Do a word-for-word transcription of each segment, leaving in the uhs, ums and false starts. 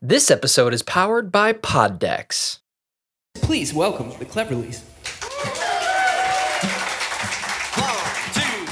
This episode is powered by Poddex. Please welcome the Cleverleys. One, two,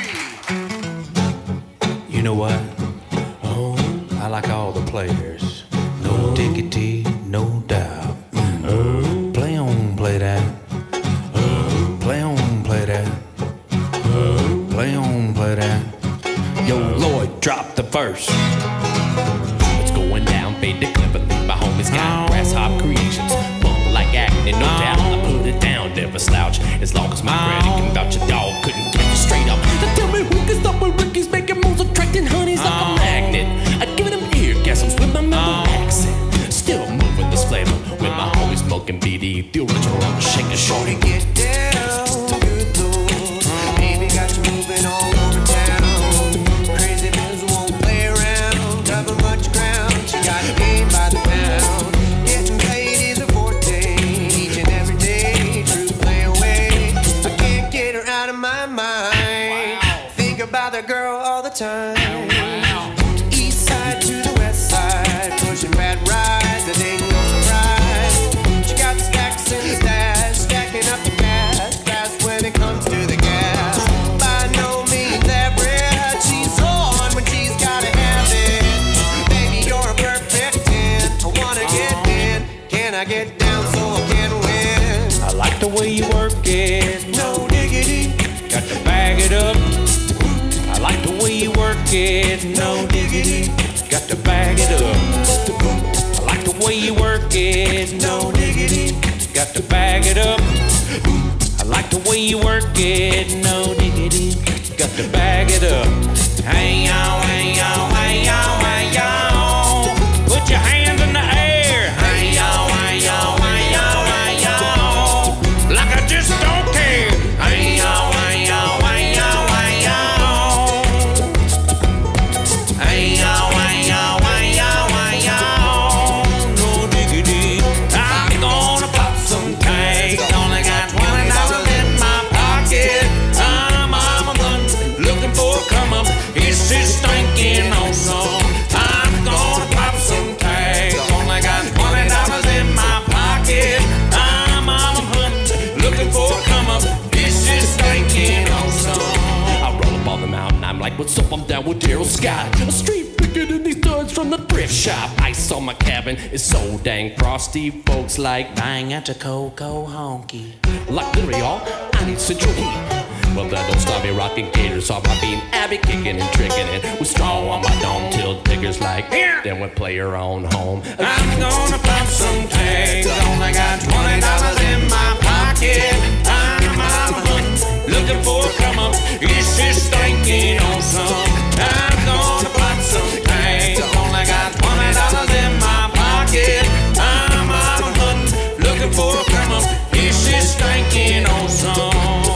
three. You know what? Oh, I like all the players. No diggity, no doubt. Oh, play on, play that. Oh, play on, play that. Oh, play on, play that. Yo, Lloyd, drop the verse. What's going down, fade to Cleverly. My homie's got Grasshop Creations. Bump like acting, no doubt. I put it down, never slouch. As long as my credit can vouch, a dog couldn't catch it straight up. Now tell me who can stop when Ricky's making moves, attracting honeys like a magnet. I give him ear gasms with my mellow accent. Still moving this flavor with my homies smoking B D. The original, I'm shaking shorty. Get down, good tools. Baby got you moving all over town. Crazy moves won't play around. Cover much ground. She got a game by the pound. Getting paid is a forte. Each and every day, true play away. I can't get her out of my mind. Think about that girl all the time. East side to the west side, pushing bad rides. That ain't no surprise. She got the stacks and the stash, stacking up the cash fast when it comes to the gas. By no means average, she's on when she's gotta have it. Baby, you're a perfect ten. I wanna get in. Can I get down so I can win? I like the way you work it. No diggity, Got to bag it up. I like the way you work it. No diggity. Got to bag it up. I like the way you work it. no diggity. Got to bag it up. I like the way you work it. No diggity. Got to bag it up. Hey y'all, hey y'all, hey y'all, hey y'all. Put your hands in the air. Hey y'all, hey y'all, hey y'all, hey y'all. Like I just don't care. Hey y'all, hey y'all, hey y'all, hey y'all. Hey y'all, hey y'all, hey y'all, hey y'all. No diggity. I'm gonna pop some tags. Only got twenty dollars in my pocket. I'm on my bun, looking for a come up. It's just stinking awesome. I'm gonna pop some tags. Only got twenty dollars in my pocket. I'm on my bun, looking for a come up. It's just stinking awesome. I roll up on the mountain, I'm like, what's up? I'm down with Daryl Scott. A street picking in these studs from the thrift shop. Ice on my cabin is so dang frosty. Folks like, Bang at the Coco honky. like literally all, I need central heat. Well, that don't stop me rocking gators off my bean. Abby kicking and tricking it with straw on my dome till diggers like, here. Then we play her on home. I'm gonna pop some tags. Only got twenty dollars in my pocket. I'm on my hunt, looking for a come up. It's just stinking awesome. I'm gonna pop some tags. Only got twenty dollars in my pocket. I'm on my hunt, looking for a come up. It's just stinking awesome.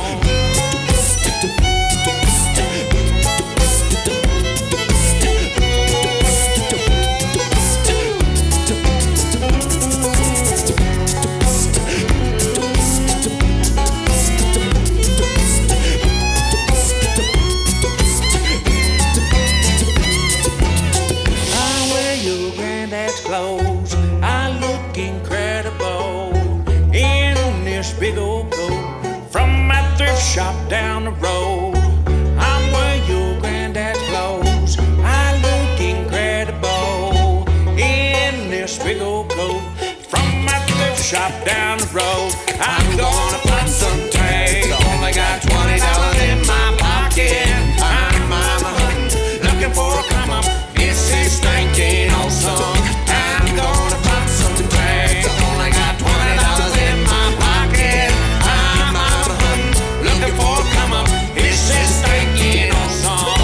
I wear your granddad's clothes. I look incredible in this big old coat from my thrift shop down the road. I wear your granddad's clothes. I look incredible in this big old coat from my thrift shop down the road. I'm gonna pop some tags. Only got twenty dollars in my pocket. I'm on my hunt, looking for a come up. It's just stinking awesome. I'm gonna pop some tags. Only got twenty dollars in my pocket. I'm on my hunt, looking for a come up. It's just stinking awesome.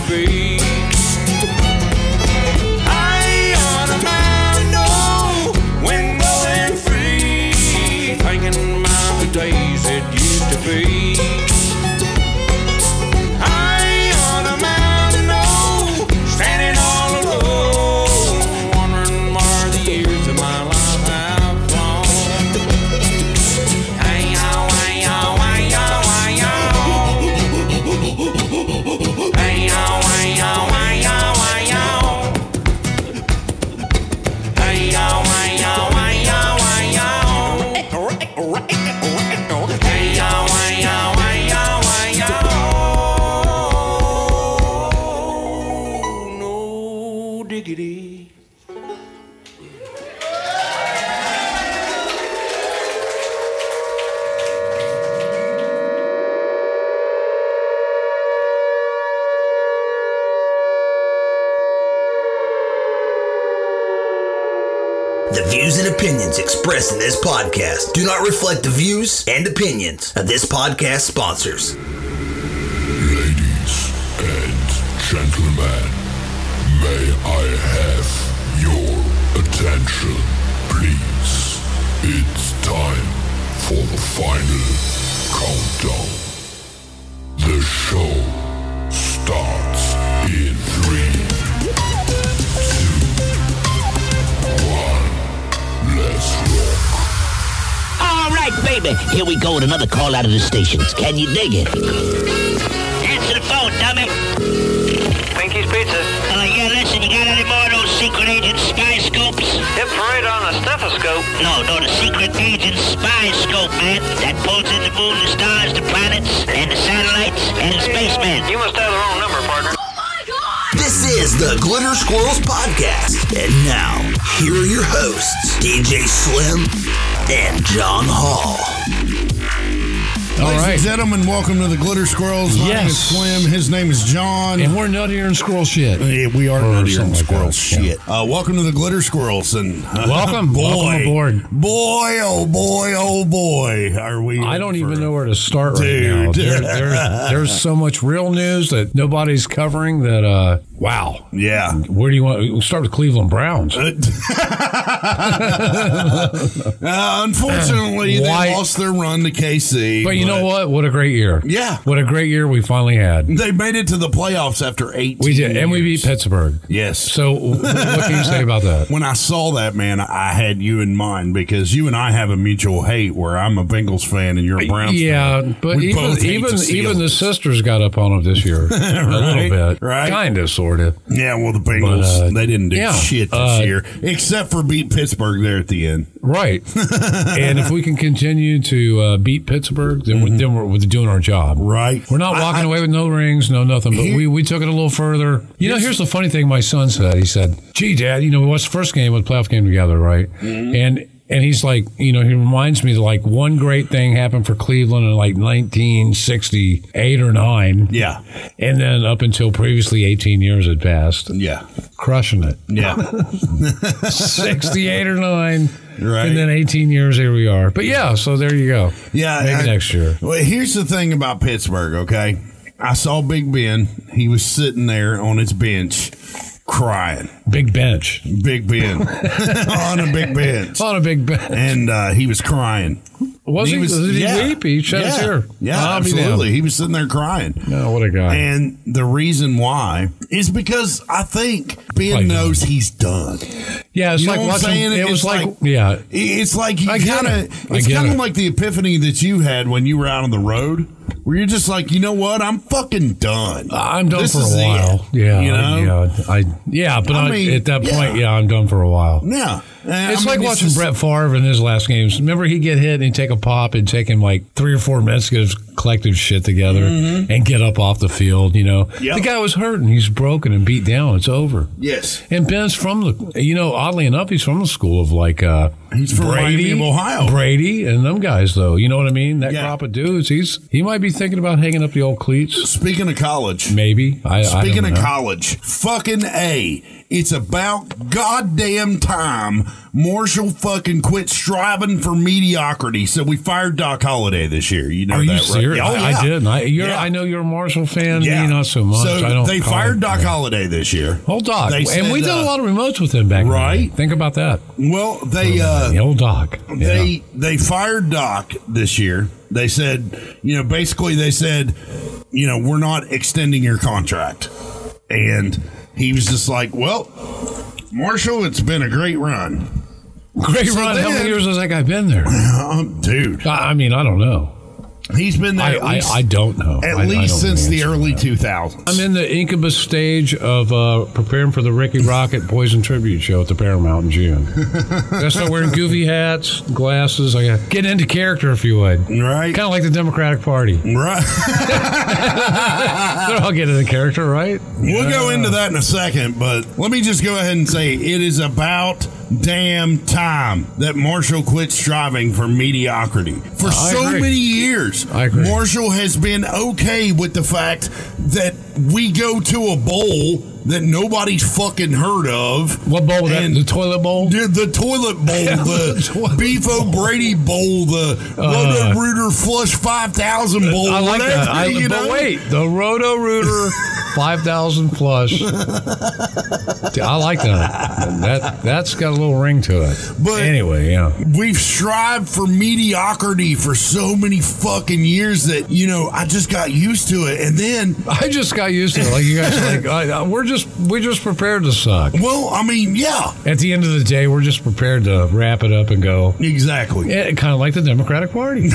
be. High on a mountain, no, wind blowing free, thinking about the days it used to be. High on a mountain, no, standing all alone, wondering where the years of my life have flown. Hey-yow, hey-yow, hey-yow, hey-yow. Hey-yow, hey-yow, hey-yow, hey-yow. Hey-yow, hey-yow, hey-yow, hey-yow. Hey-yow, hey-yow, hey-yow, hey-yow. No diggity. The views and opinions expressed in this podcast do not reflect the views and opinions of this podcast sponsors. Ladies and gentlemen, may I have your attention, please? It's time for the final countdown. The show starts in three, two, one. Let's rock. All right, baby. Here we go with another call out of the stations. Can you dig it? Answer the phone, dummy. Pinky's Pizza. Uh, yeah, listen, you got any more of those secret agent spy scopes? Hip parade on a stethoscope. No, no, the secret agent spy scope, man. That pulls in the moon, the stars, the planets, and the satellites, and the spacemen. You must have the wrong number, partner. This is the Glitter Squirrels Podcast. And now, here are your hosts, D J Slim and John Hall. All Ladies right. and gentlemen, welcome to the Glitter Squirrels. My name is Yes. Slim. His name is John. And we're nuttier than squirrel shit. Yeah, we are Or nuttier than something like squirrel that, shit. Uh, welcome to the Glitter Squirrels. And uh, Welcome. boy, Welcome aboard. Boy, oh boy, oh boy. Are we? I don't in for- even know where to start right Dude. now. There, there's, there's so much real news that nobody's covering that, uh, wow. Yeah. Where do you want? We'll start with Cleveland Browns. Uh, unfortunately, Why- they lost their run to K C. But you know what? What a great year. Yeah. What a great year we finally had. They made it to the playoffs after eighteen We did. And we beat years. Pittsburgh. Yes. So w- what can you say about that? When I saw that, man, I had you in mind because you and I have a mutual hate where I'm a Bengals fan and you're a Browns Yeah, fan. but We even both hate even the even the Steelers. sisters got up on it this year. A little bit. right. Kind of, sort of. Yeah, well, the Bengals, But, uh, they didn't do yeah, shit this uh, year, except for beat Pittsburgh there at the end. Right. And if we can continue to uh, beat Pittsburgh, then, we're, then we're, we're doing our job. Right. We're not I- walking I- away with no rings, no nothing, but Here- we, we took it a little further. You know, Here's- here's the funny thing my son said. He said, gee, Dad, you know, we watched the first game, with the playoff game together, right? Mm-hmm. And and he's like, you know, he reminds me that like one great thing happened for Cleveland in like nineteen sixty-eight or nine. Yeah. And then up until previously eighteen years had passed. Yeah. Crushing it. Yeah. sixty-eight or nine. Right. And then eighteen years, here we are. But yeah, so there you go. Yeah. Maybe I- next year. Well, here's the thing about Pittsburgh, okay? I saw Big Ben. He was sitting there on his bench crying. Big bench. Big Ben. on a big bench. On a big bench. And uh, he was crying. Was he? Did he yeah. weep? He shed yeah. a tear. Yeah, I'll be absolutely. damned. He was sitting there crying. No, what a guy. And the reason why is because I think Ben Like- knows he's done. Yeah, it's You know like what I'm watching. saying? It was It's like, like- yeah. It's like you I get kind it. of. I It's get kind of it. like the epiphany that you had when you were out on the road, where you're just like, you know what, I'm fucking done. I'm done This for a is it. while. Yeah, you know. yeah, I, yeah, but I I mean, at that point, yeah. yeah, I'm done for a while. Yeah, And, It's I like mean, watching just- Brett Favre in his last games. Remember, he'd get hit and he'd take a pop. It'd take him like three or four minutes to get his collective shit together Mhm. and get up off the field. You know, Yep. the guy was hurting. He's broken and beat down. It's over. Yes. And Ben's from the, you know, oddly enough, he's from the school of like, uh, He's from Brady, Miami, Ohio. Brady, and them guys, though. You know what I mean? That Yeah. crop of dudes. He's he might be thinking about hanging up the old cleats. Speaking of college, Maybe. I, Speaking I of don't know. college, fucking A. It's about goddamn time Marshall fucking quit striving for mediocrity. So we fired Doc Holliday this year. You know Are that, you right? serious? Oh, I, yeah. I did. I, you're, Yeah. I know you're a Marshall fan. Yeah. Me, not so much. So I don't they call fired it- Doc Holliday this year. Old Doc. They and said, we did uh, a lot of remotes with him back then. Right. Think about that. Well, they uh, The old Doc. Yeah. they they fired Doc this year. They said, you know, basically they said, you know, we're not extending your contract. And he was just like, well, Marshall, it's been a great run. Great So run. How then- many years has that guy been there? Um, dude, I, I mean, I don't know. he's been there I, at I, least, I don't know. at I- I least don't know since the answer to early that. two thousands. I'm in the incubus stage of uh, preparing for the Ricky Rocket Poison Tribute Show at the Paramount in June. Gotta start wearing goofy hats, glasses. I got get into character, if you would. Right. Kind of like the Democratic Party. Right. They're all getting into character, right? We'll go into that in a second, but let me just go ahead and say it is about damn time that Marshall quit striving for mediocrity. For I so agree. many years, I agree. Marshall has been okay with the fact that we go to a bowl that nobody's fucking heard of. What bowl was that? And- The toilet bowl? The, the toilet bowl, the toilet Beef O'Brady bowl, the Uh, Roto Rooter Flush five thousand bowl, I like whatever, that. I, you but know? wait, the Roto Rooter five thousand flush. I like that. That that's got a little ring to it. But- anyway, yeah. We've strived for mediocrity for so many fucking years that, you know, I just got used to it. And then, I just got used to it. Like you guys, like I, we're just we're just prepared to suck. well, I mean, yeah, At the end of the day, we're just prepared to wrap it up and go. exactly. Yeah, kind of like the Democratic Party.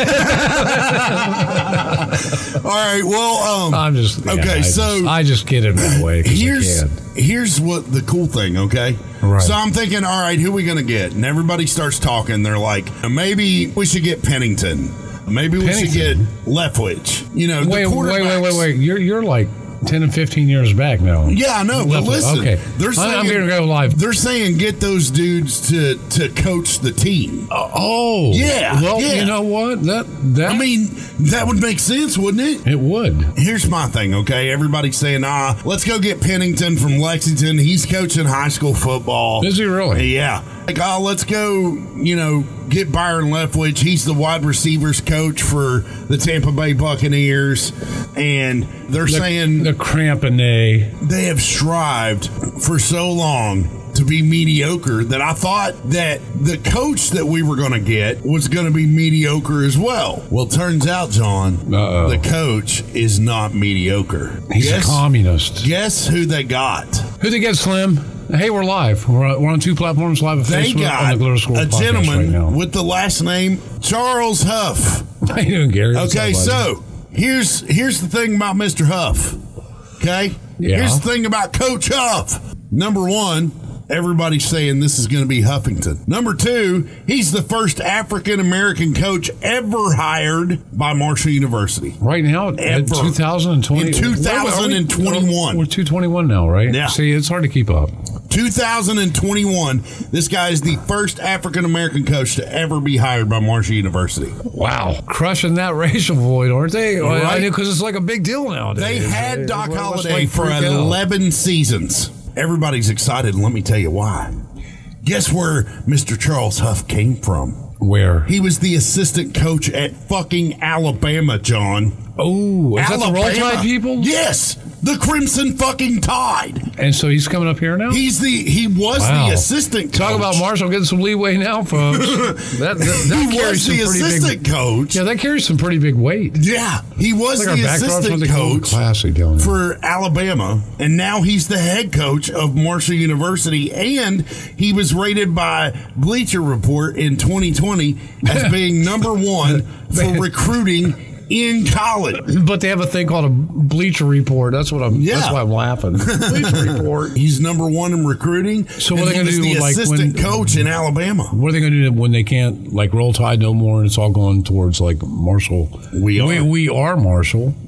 All right, well, um, I'm just yeah, Okay, I so just, I just get it that way. 'cause I here's can. here's what the cool thing, okay? Right. So I'm thinking, all right, who are we gonna get? And everybody starts talking. They're like, maybe we should get Pennington. Maybe we should get Pennington? Leftwich. You know, the Wait, wait, wait, wait, quarterbacks- wait. You're you're like ten and fifteen years back now. Yeah, I know, but Left- listen, okay. they're I'm- saying I'm gonna go live. They're saying get those dudes to to coach the team. Oh, Yeah, Well, yeah. you know what? That that I mean, that would make sense, wouldn't it? it would. Here's my thing, okay? Everybody's saying, ah, let's go get Pennington from Lexington. He's coaching high school football. Is he really? Yeah. Like, oh, let's go, you know, get Byron Leftwich. He's the wide receivers coach for the Tampa Bay Buccaneers. And they're The, saying the crampinay. they have strived for so long to be mediocre that I thought that the coach that we were going to get was going to be mediocre as well. Well, turns out, John, Uh-oh. the coach is not mediocre. He's guess, a communist. guess who they got? Who they get, Slim? Hey, we're live. We're on, we're on two platforms live at They Facebook got on the Glitter School a podcast gentleman right now. with the last name Charles Huff. How you doing, Gary? What's Okay, up, buddy? so here's here's the thing about Mister Huff. Okay, Yeah. here's the thing about Coach Huff. Number one, everybody's saying this is going to be Huffington. Number two, he's the first African American coach ever hired by Marshall University. Right now, at Ever. two thousand twenty, In two thousand twenty-one. We're two twenty-one now, right? Yeah. See, it's hard to keep up. two thousand twenty-one, this guy is the first African American coach to ever be hired by Marshall University. Wow, crushing that racial void, aren't they? Well, I Right. knew because it's like a big deal nowadays. They had Doc Let's, Holliday like, for freak out. eleven seasons. Everybody's excited, and let me tell you why. Guess where Mister Charles Huff came from? Where? He was the assistant coach at fucking Alabama, John. Oh, is that the Roll Tide people? Yes, the Crimson fucking Tide. And so he's coming up here now? He's the he was Wow. the assistant coach. Talk about Marshall getting some leeway now, folks. that that, that He carries was some the pretty assistant big coach. Yeah, that carries some pretty big weight. Yeah, he was Like our the backdrops assistant with the gold coach classy down there. for Alabama, and now he's the head coach of Marshall University, and he was rated by Bleacher Report in twenty twenty as being number one for recruiting in college. But they have a thing called a Bleacher Report. That's what I'm. Yeah. That's why I'm laughing. Bleacher Report. He's number one in recruiting. So what and are they he gonna was do, the like, assistant when- coach in Alabama? What are they going to do when they can't like Roll Tide no more, and it's all going towards like Marshall? We are. We, we are Marshall.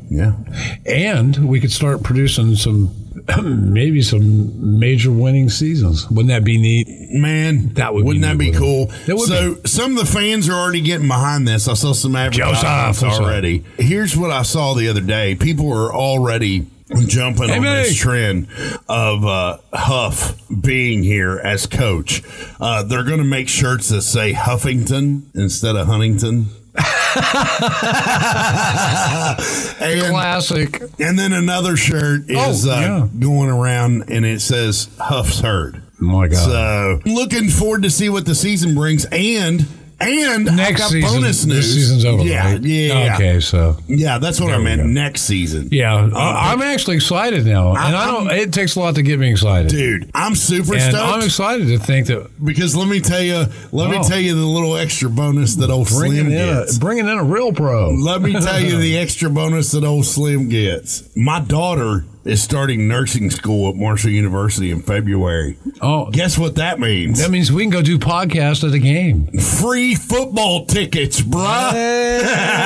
Yeah. And we could start producing some, maybe some major winning seasons. Wouldn't that be neat? Man, that would wouldn't be that neat, be cool? That would so be. Some of the fans are already getting behind this. I saw some advertisements Joseph, already. Here's what I saw the other day. People are already jumping Hey, on May. this trend of uh, Huff being here as coach. Uh, they're going to make shirts that say Huffington instead of Huntington. and, Classic. And then another shirt is Oh, uh, yeah. going around and it says Huff's Herd. Oh my God. So looking forward to see what the season brings, and and Next I've got season, bonus news. this season's over, Yeah, right? yeah. Okay, so. Yeah, that's what There I we meant. go. Next season. Yeah, Uh, I- I'm actually excited now. And I don't, it takes a lot to get me excited. Dude, I'm super and stoked. I'm excited to think that. Because let me tell you, let me Oh. tell you the little extra bonus that old Bringing Slim in, gets. a, bringing in a real pro. Let me tell you the extra bonus that old Slim gets. My daughter is starting nursing school at Marshall University in February. Oh, guess what that means? That means we can go do podcasts at the game. Free football tickets, bruh. Hey,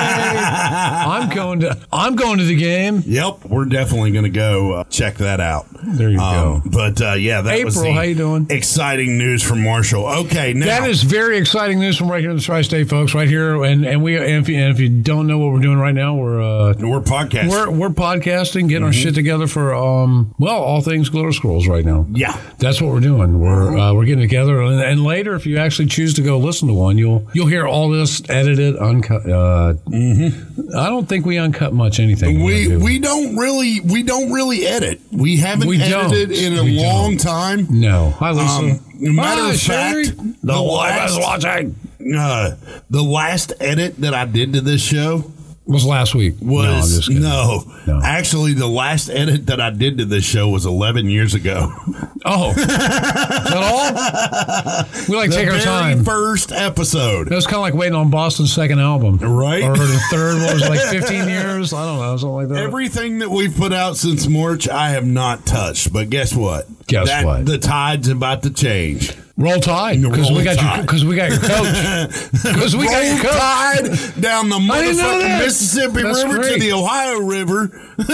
I'm going to. I'm going to the game. Yep, we're definitely going to go uh, check that out. There you Um, go. But uh, yeah, that was April, the how you doing? exciting news from Marshall. Okay, now That is very exciting news from right here in the Tri-State, folks. Right here, and and we. And if, you, and if you don't know what we're doing right now, we're uh, we're podcasting. We're we're podcasting, getting our Mhm. shit together for um well all things Glitter Scrolls right now. Yeah, that's what we're doing. We're uh, we're getting together, and, and later, if you actually choose to go listen to one, you'll you'll hear all this edited, uncut. Uh, mm-hmm. I don't think we uncut much anything. we do. we don't really we don't really edit. We haven't We edited don't. in a We long don't. time. No. Hi, Lisa. Um, matter Hi, of Sherry. fact, The the wife is last, watching. uh, the last edit that I did to this show was last week. Was No, I'm just kidding. no, No. actually the last edit that I did to this show was eleven years ago. Oh, is that all? We like The take our very time. First episode. It was kind of like waiting on Boston's second album, right? Or the third. What was it, like fifteen years? I don't know, something like that. Everything that we've put out since March, I have not touched. But guess what? Guess That- what? The tide's about to change. Roll Tide, because we got your because we got your coach. Because we got your Roll coach. Tide down the I didn't know motherfucking that. Mississippi That's River to great. the Ohio River.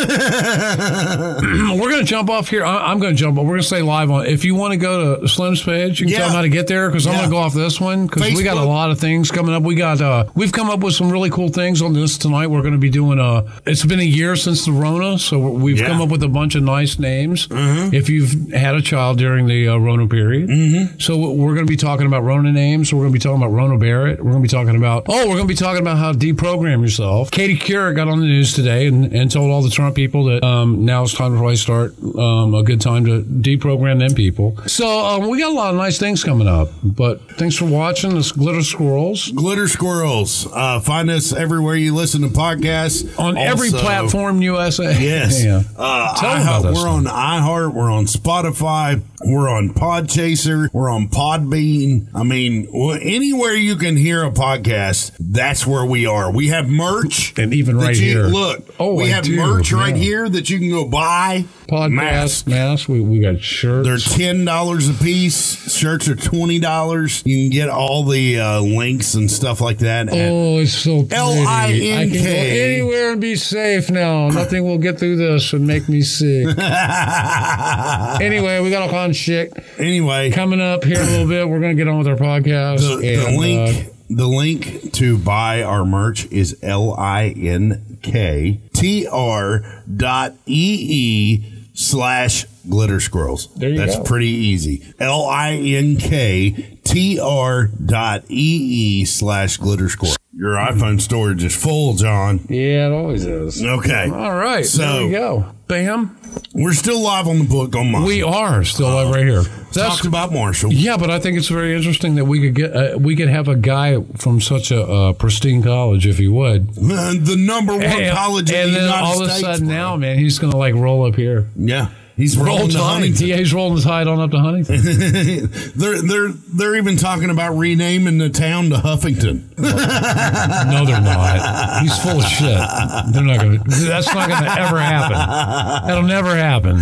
We're going to jump off here. I- I'm going to jump off. We're going to stay live on. If you want to go to Slim's page, you can Yeah. tell them how to get there, because I'm Yeah. going to go off this one, because we got a Facebook. lot of things coming up. We got uh, we've come up with some really cool things on this tonight. We're going to be doing a. It's been a year since the Rona, so we've Yeah. come up with a bunch of nice names. Mhm. If you've had a child during the uh, Rona period, Mm-hmm. so we're going to be talking about Rona names. We're going to be talking about Rona Barrett. We're going to be talking about oh, we're going to be talking about how to deprogram yourself. Katie Couric got on the news today and, and told all the Trump people that um, now it's time to probably start um, a good time to deprogram them people. So um, we got a lot of nice things coming up. But thanks for watching. This Glitter Squirrels Glitter Squirrels. Uh, find us everywhere you listen to podcasts. on every Also- platform U S A. Yes. Yeah. Uh, Tell them iHeart- about this we're one. on iHeart. We're on Spotify. We're on Podchaser. We're on Podbean. I mean, wh- anywhere you can hear a podcast, that's where we are. We have merch. And even that right you- here. Look, Oh, we I have do, merch right yeah. here that you can go buy. Podcast, Masks. masks. We, we got shirts. They're ten dollars a piece. Shirts are twenty dollars. You can get all the uh, links and stuff like that. at- Oh, it's so pretty. L I N I can go K. anywhere and be safe now. Nothing will get through this and make me sick. Anyway, we got all kinds of shit Anyway, coming up here in a little bit. We're going to get on with our podcast. the, the and, link uh, the link to buy our merch is L I N K T R dot E E slash glitter squirrels. There you That's go. pretty easy. L I N K T R dot E E slash glitter squirrels. Your iPhone storage is full, John. yeah, it always is. Okay. All right. So- there we go. Bam. We're still live on the book on Marshall. We are still live right here. Talked about Marshall. Yeah, but I think it's very interesting that we could get uh, we could have a guy from such a uh, pristine college, if he would. the number one And, college in and the then United all of a States, sudden bro. now, man, he's going to like roll up here. Yeah. He's Roll rolling to to Huntington. Huntington. Yeah, he's rolling the tide on up to Huntington. they're they're they're even talking about renaming the town to Huffington. No, they're not. He's full of shit. They're not going to. That's not going to ever happen. That'll never happen.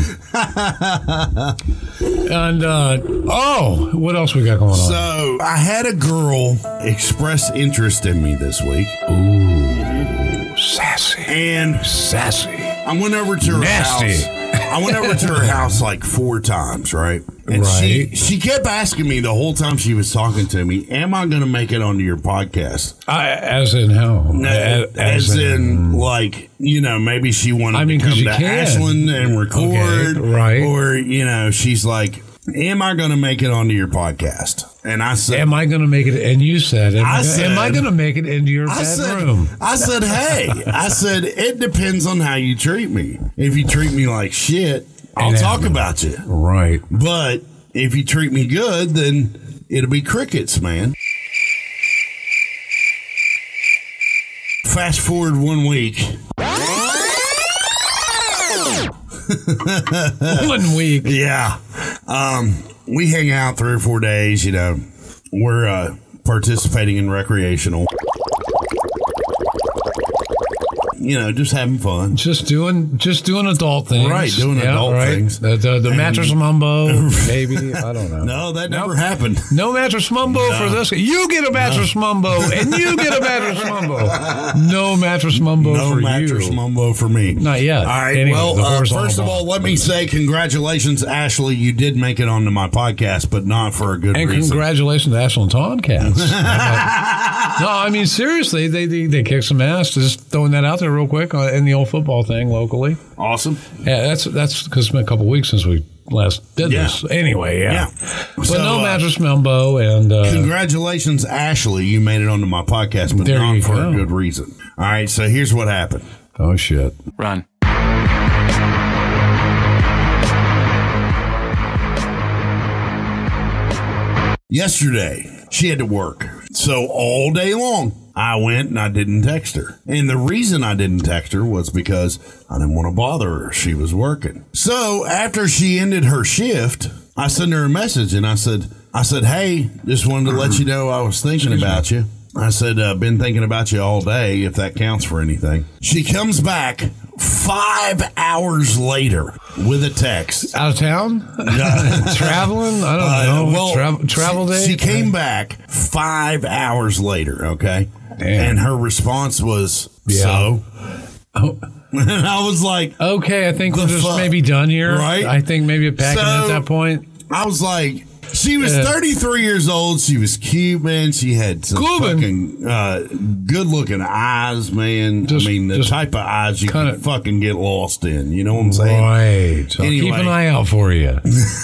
And uh, oh, what else we got going on? So I had a girl express interest in me this week. Ooh, Sassy. And Sassy. I went over to her Nasty. house. I went over to her house like four times, right? And Right. she she kept asking me the whole time she was talking to me, "Am I going to make it onto your podcast?" I, as in how? As, as in, like, you know, maybe she wanted I mean, to come 'cause you to can. Ashland and record, Okay, right. Or, you know, she's like, "Am I going to make it onto your podcast?" And I said, Am I going to make it? And you said, Am I I, said- am I going to make it into your I bedroom? said, I said, hey, I said, it depends on how you treat me. If you treat me like shit, I'll It talk happened. about you. Right. But if you treat me good, then it'll be crickets, man. Fast forward one week. One week. Yeah. Um, we hang out three or four days, you know. We're uh, participating in recreational. You know, just having fun. Just doing, just doing adult things, Right, doing Yeah, adult right. things. The, the, the And- mattress mumbo, maybe I don't know. No, that never happened. No mattress mumbo No. for this. You get a mattress mumbo, and you get a mattress mumbo. No mattress mumbo No for mattress you. mumbo for me. Not yet. All right. Anyway, well, the uh, horizontal first of all, ball. let me say congratulations, Ashley. You did make it onto my podcast, but not for a good And reason. congratulations to Ashland Tomcats. No, I mean, seriously, they, they they kicked some ass. Just throwing that out there real quick uh, in the old football thing locally. Awesome. Yeah, that's that's because it's been a couple weeks since we last did Yeah. this. Anyway, yeah. Yeah. But So, no uh, mattress mumbo and uh, Congratulations, Ashley. You made it onto my podcast, but There not you for go. a good reason. All right. So here's what happened. oh shit. Run. Yesterday, she had to work. So all day long, I went and I didn't text her. And the reason I didn't text her was because I didn't want to bother her. She was working. So after she ended her shift, I sent her a message and I said, I said, hey, just wanted to let you know I was thinking about you. I said, uh, been thinking about you all day, if that counts for anything. She comes back five hours later with a text. Out of town? Traveling? I don't Uh, know. well, Tra- travel she, day? She came back five hours later, okay? Damn. And her response was, Yeah. so? Oh. And I was like, Okay, I think we're The just fuck? maybe done here. Right? I think maybe a packing So- at that point. I was like, she was Yeah. thirty-three years old. She was cute, man. She had some Cuban. fucking uh, good-looking eyes, man. Just- I mean, the just type of eyes you kinda- can fucking get lost in. You know what I'm saying? Right. So Anyway. keep an eye out for you.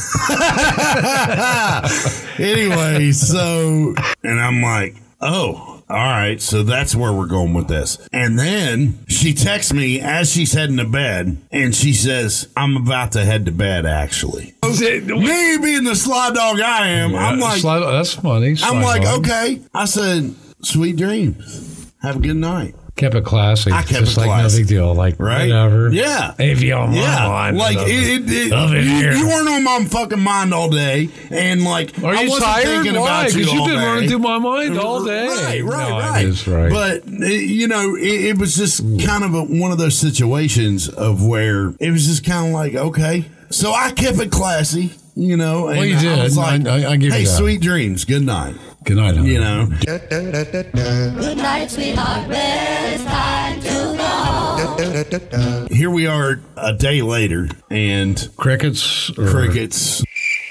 Anyway, so, and I'm like, oh, all right, so that's where we're going with this. And then she texts me as she's heading to bed, and she says, I'm about to head to bed, actually. Me being the sly dog I am, I'm like, Slide- that's funny. I'm Slide like, on. okay. I said, sweet dreams. Have a good night. Kept it classy. I kept Just it like classy. no big deal. Like, Right? whatever. Yeah. If you on my Yeah, mind. like love it, it, it, Love it you, here. you weren't on my fucking mind all day, and like Are I you wasn't tired? thinking Why? about you Because you've all been day. running through my mind all day. Right, right, No, right. It is right. But uh, you know, it, it was just kind of a, one of those situations of where it was just kind of like, okay, so I kept it classy, you know. And Well, you I did. was like, I- I- I give you hey, that. sweet dreams, good night. Good night, honey. You know, Good night, sweetheart. Well, it's time to go. here we are a day later, and Crickets. Or crickets.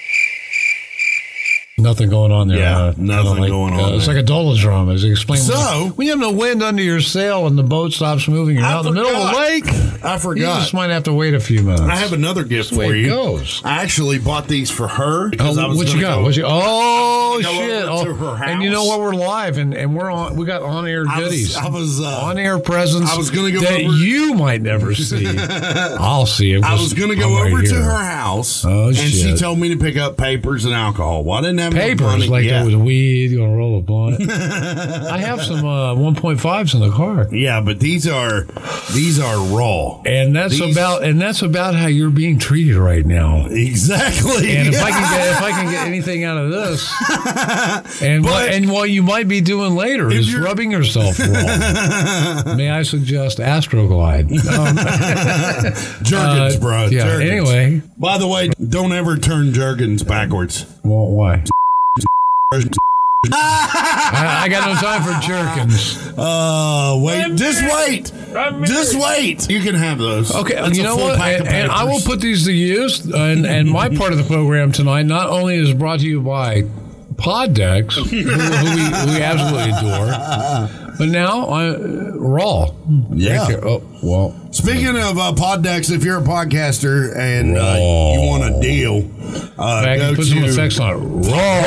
Nothing going on there. Yeah, huh? nothing Kinda like, going on Uh, it's there. like a dolodrome, as he explained. So- when you have no wind under your sail and the boat stops moving, you're I out in the middle of the forgot. lake. I You forgot. just might have to wait a few minutes. I have another gift That's the way for it you. goes. I actually bought these for her. because I Oh, was what you gonna got? go- What you? Oh go shit! over to Oh, her and you know house. what? We're live, and, and we're on. We got on air I was- goodies. I was, uh, on air presents. I was gonna go that over- you might never see. I'll see it. I was going to go I'm right over to here. her house, Oh, and she shit. told me to pick up papers and alcohol. Well, I didn't have enough Papers money. like yeah. that with weed. You want to roll a blunt? I have some uh, one point fives in the car. Yeah, but these are these are raw. And that's These- about and that's about how you're being treated right now. Exactly. And if I can get if I can get anything out of this, and what and what you might be doing later is you're- rubbing yourself raw. May I suggest Astroglide? Um, Jergens, uh, bro. yeah. Jergens. Anyway, By the way, don't ever turn Jergens backwards. well, why? I, I got no time for jerkins. Uh, wait, just wait, just wait. You can have those. Okay, That's you a know full what? pack of And, and I will papers. put these to use. And, and my part of the program tonight not only is brought to you by Poddex, who, who, we, who we absolutely adore, but now I, Raw. Yeah. Right oh, well. Speaking of uh, Poddex, if you're a podcaster and uh, you want a deal, uh, Back go and put to some effects on it. Raw.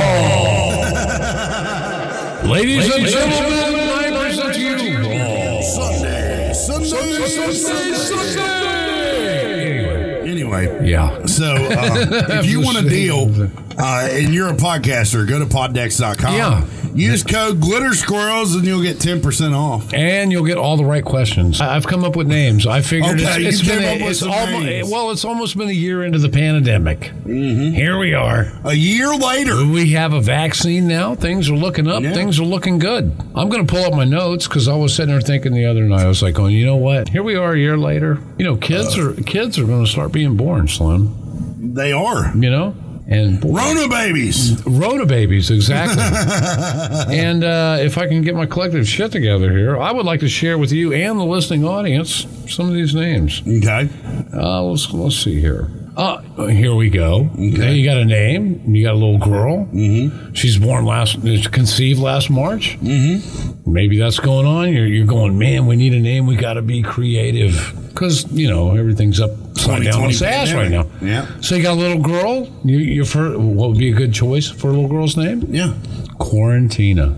Ladies, and gentlemen, I present to you Raw. Sunday, Sunday, Sunday, Sunday. Anyway, yeah. So um, if you want a deal uh, and you're a podcaster, go to poddex dot com. Yeah. Use code Glitter Squirrels and you'll get ten percent off. And you'll get all the right questions. I- I've come up with names. I figured Okay, it's, it's you been came a, up with it's some almost names. well, it's almost been a year into the pandemic. Mm-hmm. Here we are, a year later. We have a vaccine now. Things are looking up. Yeah. Things are looking good. I'm going to pull up my notes because I was sitting there thinking the other night. I was like, going, you know what? Here we are a year later. You know, kids Uh. are kids are going to start being born, Slim. They are. You know. And boy, Rona babies. Rona babies, exactly. And uh, if I can get my collective shit together here, I would like to share with you and the listening audience some of these names. Okay. Uh, let's let's see here. Uh, here we go. Okay. You got a name. You got a little girl. Mm-hmm. She's born last, conceived last March. Mm-hmm. Maybe that's going on. You're, you're going, man, we need a name. We got to be creative. Because, you know, everything's upside down on its ass right now. Yeah. So you got a little girl. You, you're for, what would be a good choice for a little girl's name? Yeah. Quarantina.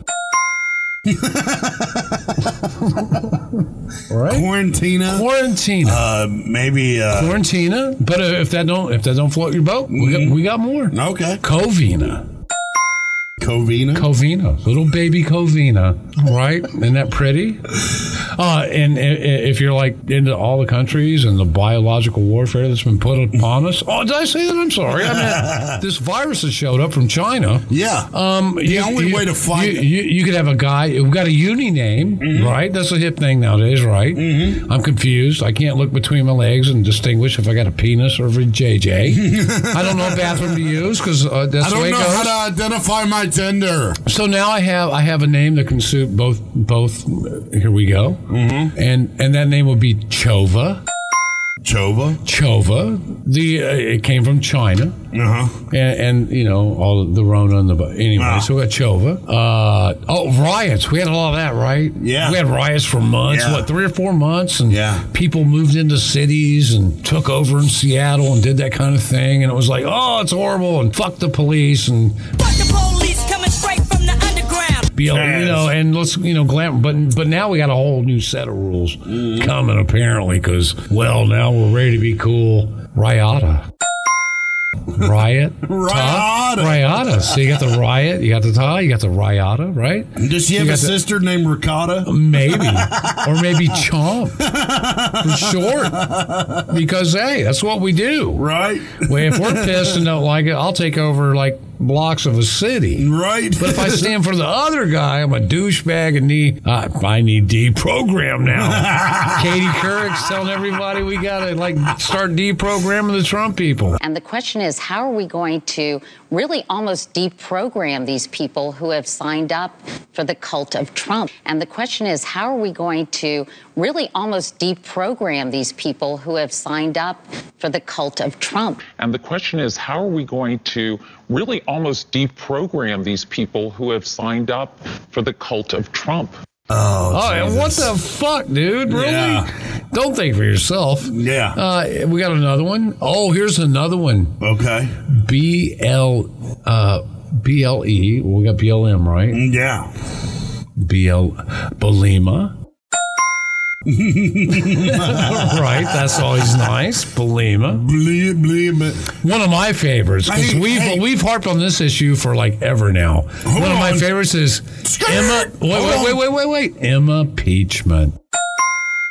Right? Quarantina. Quarantina. Uh, maybe uh, Quarantina. But if that don't if that don't float your boat, we got we got more. Okay. Covina. Covina. Covina. Little baby Covina. Right? Isn't that pretty? Uh, and i- i- if you're like into all the countries and the biological warfare that's been put upon us. Oh, did I say that? I'm sorry. I mean, this virus has showed up from China. Yeah. Um, The only way to fight you, it. You, you could have a guy. We've got a uni name, right? That's a hip thing nowadays, right? Mm-hmm. I'm confused. I can't look between my legs and distinguish if I got a penis or a J J. I don't know what bathroom to use because uh, that's I the don't way know it goes. how to identify my gender. So now I have I have a name that can suit both both. uh, Here we go, mm-hmm. and and that name would be Chova. Chova. Chova. The uh, it came from China. Uh huh. And, and you know all the Rona and the anyway. Ah. So we got Chova. Uh, oh, riots. We had a lot of that, right? Yeah. We had riots for months. Yeah. What, three or four months? And Yeah. people moved into cities and took over in Seattle and did that kind of thing. And it was like, oh, it's horrible and fuck the police and Fuck the police coming straight from the underground. be able, you know, and let's you know glam. But but now we got a whole new set of rules coming apparently because well now we're ready to be cool. Riata. Riot, Riata. Riata. So you got the riot, you got the ta, you got the Riata, right? Does she have You a got the- sister named Ricotta? Maybe, or maybe Chomp for short. Because hey, that's what we do, Right. well, if we're pissed and don't like it, I'll take over like blocks of a city. Right. But if I stand for the other guy, I'm a douchebag and need uh, I need deprogram now. Katie Couric's telling everybody we gotta like start deprogramming the Trump people. And the question is, how are we going to really almost deprogram these people who have signed up for the cult of Trump? And the question is, how are we going to really almost deprogram these people who have signed up for the cult of Trump? And the question is, how are we going to really almost deprogram these people who have signed up for the cult of Trump? Oh, Oh, and what the fuck, dude? Really? Yeah. Don't think for yourself. Yeah. Uh, we got another one. Oh, here's another one. Okay. B L uh, B L E. Well, we got B L M, right? Yeah. B L Belima. Right, that's always nice. Belima. Blee, blee, but One of my favorites because Hey, we've hey. we've harped on this issue for like ever now. Hold One of my on. favorites is Skirt. Emma. Wait, Hold wait, on. wait, wait, wait, wait. Emma Peachman.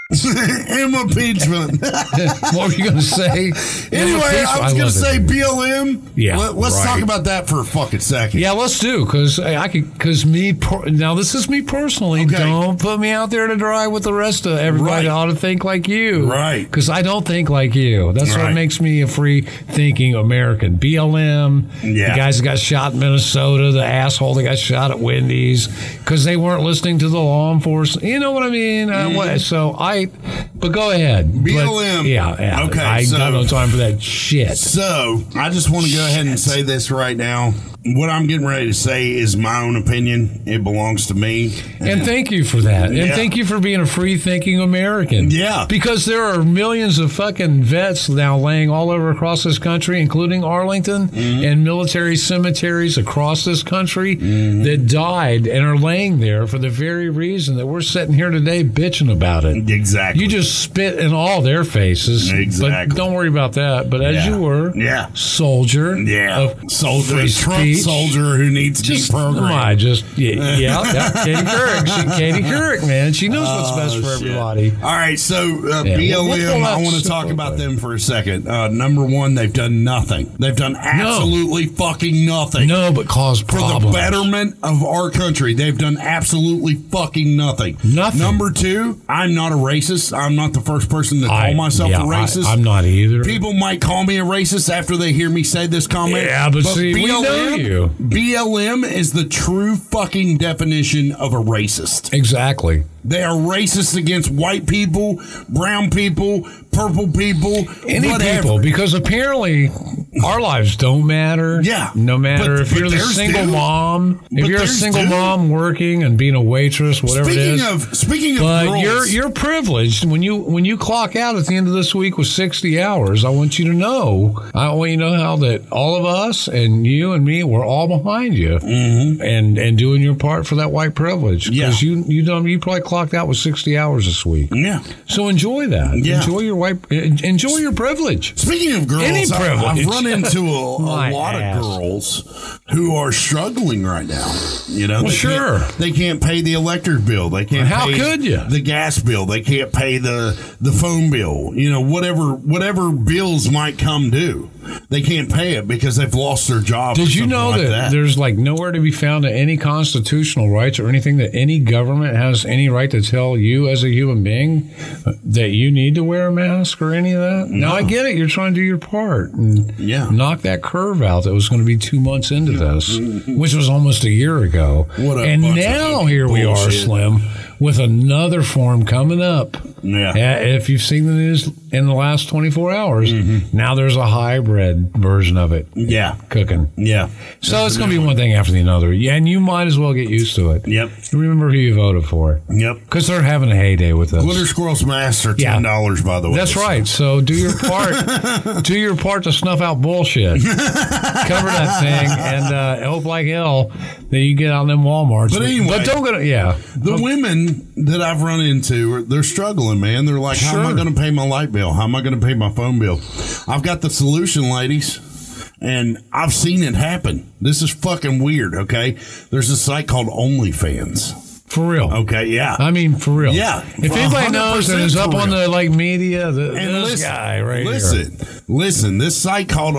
Impeachment. What were you going to say? Anyway, I was going to say B L M. Yeah, Let, let's right. talk about that for a fucking second. Yeah, let's do because I could because me per, now this is me personally. Okay. Don't put me out there to dry with the rest of everybody. Right. Ought to think like you, Right. Because I don't think like you. That's Right. what makes me a free thinking American. B L M. Yeah. The guys that got shot in Minnesota. The asshole that got shot at Wendy's because they weren't listening to the law enforcement. You know what I mean? Uh, what, so I. But go ahead. B L M. But, yeah, yeah. Okay, I so- got no time for that shit. So, I just want to go ahead and say this right now. What I'm getting ready to say is my own opinion. It belongs to me. And thank you for that. And Yeah. thank you for being a free-thinking American. Yeah. Because there are millions of fucking vets now laying all over across this country, including Arlington, Mm-hmm. and military cemeteries across this country Mm-hmm. that died and are laying there for the very reason that we're sitting here today bitching about it. Exactly. You just spit in all their faces. Exactly. But don't worry about that. But as Yeah. you were, Yeah. soldier, Yeah. of Soldier, free Trump speech. soldier who needs to Just, be programmed. I just, yeah, yeah, yeah. Katie Couric. She, Katie Couric, man. She knows what's best for Oh, shit. everybody. All right, so uh, Yeah, B L M, we'll- we'll pull I out want to shit talk real about quick. them for a second. Uh, number one, they've done nothing. They've done absolutely fucking nothing. No, but cause For problems. the betterment of our country, they've done absolutely fucking nothing. Nothing. Number two, I'm not a racist. I'm not the first person to call I- myself yeah, a racist. I, I'm not either. People might call me a racist after they hear me say this comment. Yeah, but see, we know you. B L M is the true fucking definition of a racist. Exactly. They are racist against white people, brown people, purple people, Any whatever. people, because apparently our lives don't matter. Yeah. No matter But- if but you're the theirs single do. mom, if But you're a theirs single do. mom working and being a waitress, whatever Speaking it is. of speaking of but girls, you're you're privileged when you when you clock out at the end of this week with sixty hours. I want you to know. I want you to know how that all of us and you and me, we're all behind you, Mm-hmm. and and doing your part for that white privilege. Yeah. Because you you done you probably clocked out with sixty hours this week. Yeah. So enjoy that. Yeah. Enjoy your white. Enjoy your privilege. Speaking of girls, Any I, privilege. I've run into a, a My lot ass. of girls who are struggling right now. You know, Well, they sure. can't, they can't pay the electric bill. They can't. How pay could you? The gas bill. They can't pay the the phone bill. You know, whatever whatever bills might come due, they can't pay it because they've lost their job. or Did you something know like that, that there's like nowhere to be found that any constitutional rights or anything that any government has any right to tell you as a human being that you need to wear a mask or any of that? No. Now I get it. You're trying to do your part and Yeah. knock that curve out that was going to be two months into this, which was almost a year ago. What a and bunch of now here we are, bullshit. Slim, with another form coming up. Yeah. Uh, If you've seen the news in the last twenty-four hours, now there's a hybrid version of it Yeah. cooking. Yeah. So it's going to be one thing after the other. Yeah, and you might as well get used to it. Yep. Remember who you voted for. Yep. Because they're having a heyday with this. Glitter Squirrels Mask are Yeah. ten dollars, by the way. That's so- right. So do your part. do your part to snuff out bullshit. Cover that thing and uh, hope like hell that you get out in them Walmarts. But anyway, but don't go to, yeah. The women that I've run into, they're struggling, man. They're like, how am I Sure. going to pay my light bill? How am I going to pay my phone bill? I've got the solution, ladies, and I've seen it happen. This is fucking weird, okay? There's a site called OnlyFans. For real. Okay, yeah. I mean, for real. Yeah. If anybody knows and is one hundred percent up for on real. the like media, the, And this listen, guy right listen, here. listen. This site called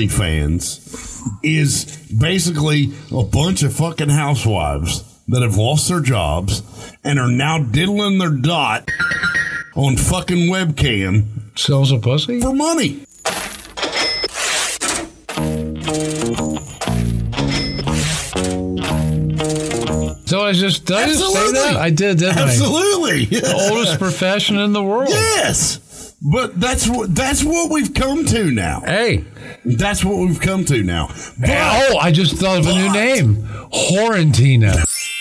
OnlyFans is basically a bunch of fucking housewives that have lost their jobs and are now diddling their dot on fucking webcam Sells a pussy? for money. So I just did I just say Absolutely. that? I did, didn't Absolutely. I? The oldest profession in the world. Yes. But that's what that's what we've come to now. Hey. That's what we've come to now. But, oh, I just thought of a new but- name. Horentina.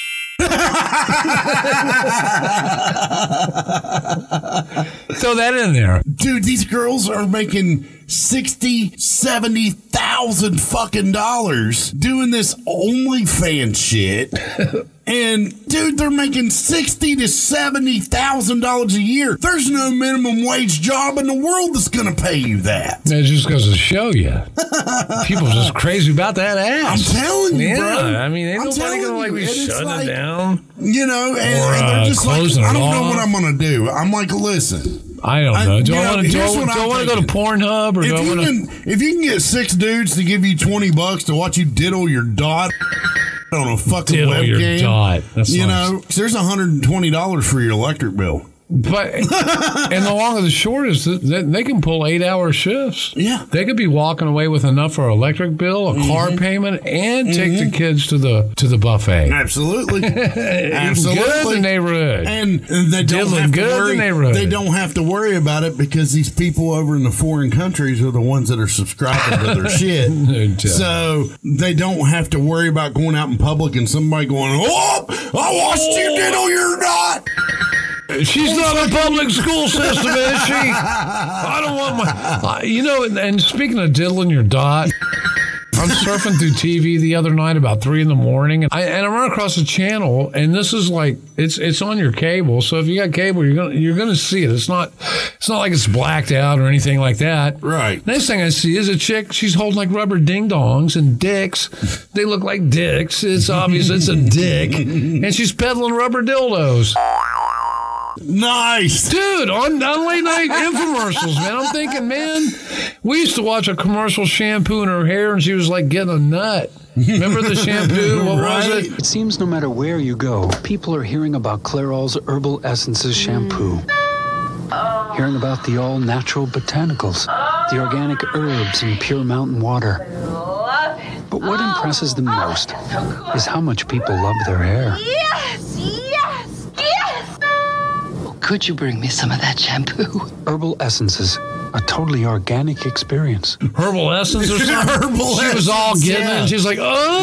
Throw that in there. dude, these girls are making sixty, seventy thousand fucking dollars doing this OnlyFans shit. And dude, they're making sixty to seventy thousand dollars a year. There's no minimum wage job in the world that's gonna pay you that. It just goes to show you. People are just crazy about that ass. I'm telling you, yeah, bro. I mean, ain't I'm nobody gonna like you, be and it's shutting like, it down. You know, and, Or, and they're uh, just like, closing I it don't know off. what I'm going to do. I'm like, listen. I don't know. Do you I know, want to do here's I, what do I I'm want to go to thinking. Pornhub or If do I you, want to? can, if you can get six dudes to give you twenty bucks to watch you diddle your dot on a fucking Diddle your webcam, dot. That's you nice. know, there's one hundred twenty dollars for your electric bill. But and the long and the short is that they, they can pull eight hour shifts. Yeah, they could be walking away with enough for an electric bill, a mm-hmm. car payment, and take mm-hmm. the kids to the to the buffet. Absolutely, absolutely. Good in the neighborhood, and they don't Diddling have to good worry. in the neighborhood. They don't have to worry about it because these people over in the foreign countries are the ones that are subscribing to their shit. So they don't have to worry about going out in public and somebody going, "Oh, I watched you diddle your dot." She's not a public school system, is she? I don't want my... You know, and, and speaking of diddling your dot, I'm surfing through T V the other night about three in the morning, and I, and I run across a channel, and this is like, it's it's on your cable, so if you got cable, you're gonna you're gonna see it. It's not it's not like it's blacked out or anything like that. Right. Next thing I see is a chick, she's holding like rubber ding-dongs and dicks. They look like dicks. It's obvious it's a dick. And she's peddling rubber dildos. Nice. Dude, on, on late night infomercials, man. I'm thinking, man, we used to watch a commercial shampoo in her hair and she was like getting a nut. Remember the shampoo? What right. was it? It seems no matter where you go, people are hearing about Clairol's Herbal Essences shampoo. Oh. Hearing about the all-natural botanicals, oh. the organic herbs and pure mountain water. I love it. But what oh. impresses them most so is how much people love their hair. Yes, yes, yes. Could you bring me some of that shampoo? Herbal Essences, a totally organic experience. Herbal Essence or something? Herbal She was all Essence, getting yeah. it, and she's like,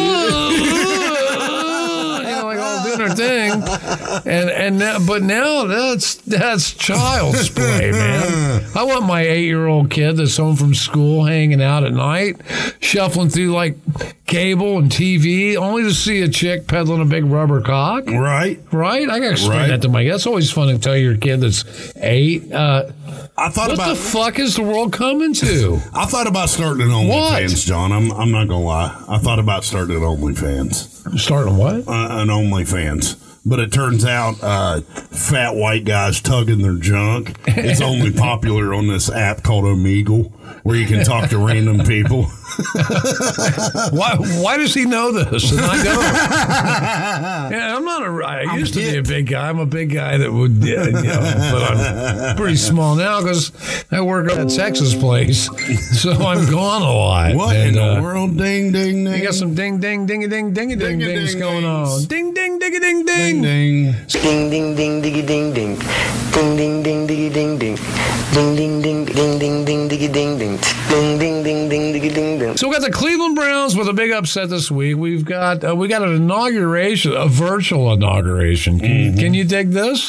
oh, you know, like all doing her thing. And and now, but now that's that's child's play, man. I want my eight-year-old kid that's home from school hanging out at night, shuffling through like cable and T V, only to see a chick peddling a big rubber cock. Right. Right? I got to explain Right. that to my kid. That's always fun to tell your kid that's eight. Uh, I thought what about the fuck is the world coming to? I thought about starting an OnlyFans, John. I'm I'm not gonna lie. I thought about starting an OnlyFans. Starting what? Uh, an OnlyFans. But it turns out uh, fat white guys tugging their junk. It's only popular on this app called Omegle, where you can talk to random people. why? Why does he know this and I don't? Yeah, I'm not a. I I'm used to hit. be a big guy. I'm a big guy that would, yeah, you know, but I'm pretty small now because I work at Texas place, so I'm gone a lot. What and, in the uh, world? Ding, ding, ding. You got some ding, ding, dingy, ding, dingy, ding, Ding-a-ding dings going dings. on. Ding, ding, diggy, ding, ding. Ding, ding. Ding ding ding diggy ding ding. Ding ding ding diggy ding ding. Ding ding ding ding ding ding diggy ding ding. Ding ding ding ding diggy ding ding. So we got the Cleveland Browns with a big upset this week. We've got uh, we got an inauguration, a virtual inauguration. Can, Mm-hmm. you, can you dig this?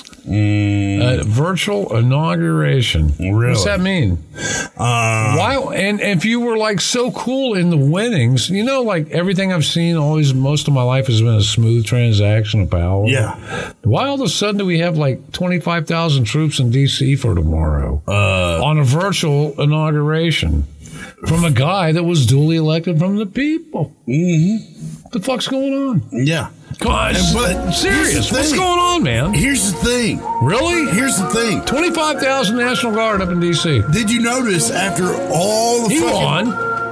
Mm. A virtual inauguration. Really? What's that mean? Uh, Why? And if you were like so cool in the winnings, you know, like everything I've seen, always most of my life has been a smooth transaction of power. Yeah. Why all of a sudden do we have like twenty-five thousand troops in D C for tomorrow Uh, on a virtual inauguration from a guy that was duly elected from the people? Mm-hmm. What the fuck's going on? Yeah. Come on, And- but serious. here's the What's thing. going on, man? Here's the thing. Really? Here's the thing. twenty-five thousand National Guard up in D C. Did you notice after all the He fucking, won.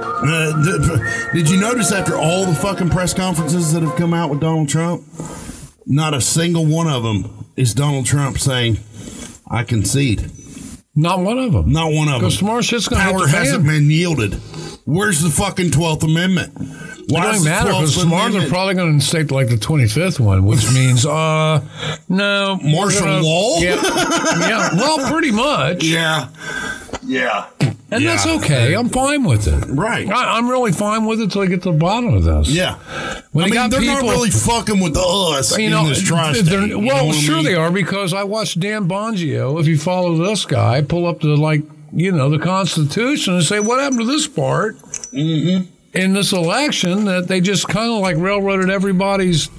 Uh, th- did you notice after all the fucking press conferences that have come out with Donald Trump, not a single one of them is Donald Trump saying, "I concede." Not one of them. Not one of them. Because tomorrow shit's going to hit Power the hasn't fan. been yielded. Where's the fucking twelfth Amendment? It Why doesn't is the matter because twelfth tomorrow they're Amendment- probably going to state like the twenty-fifth one, which means, uh, no. we're Martial gonna- law? Yeah, yeah, well, pretty much. Yeah. Yeah. And Yeah. that's okay. I'm fine with it. Right. I, I'm really fine with it till I get to the bottom of this. Yeah. When I you mean, got they're people, not really fucking with us you in know, this tri-state. they're- you know well, what I sure mean? they are because I watched Dan Bongio. If you follow this guy, pull up the like, you know, the Constitution and say, what happened to this part Mm-hmm. in this election that they just kind of like railroaded everybody's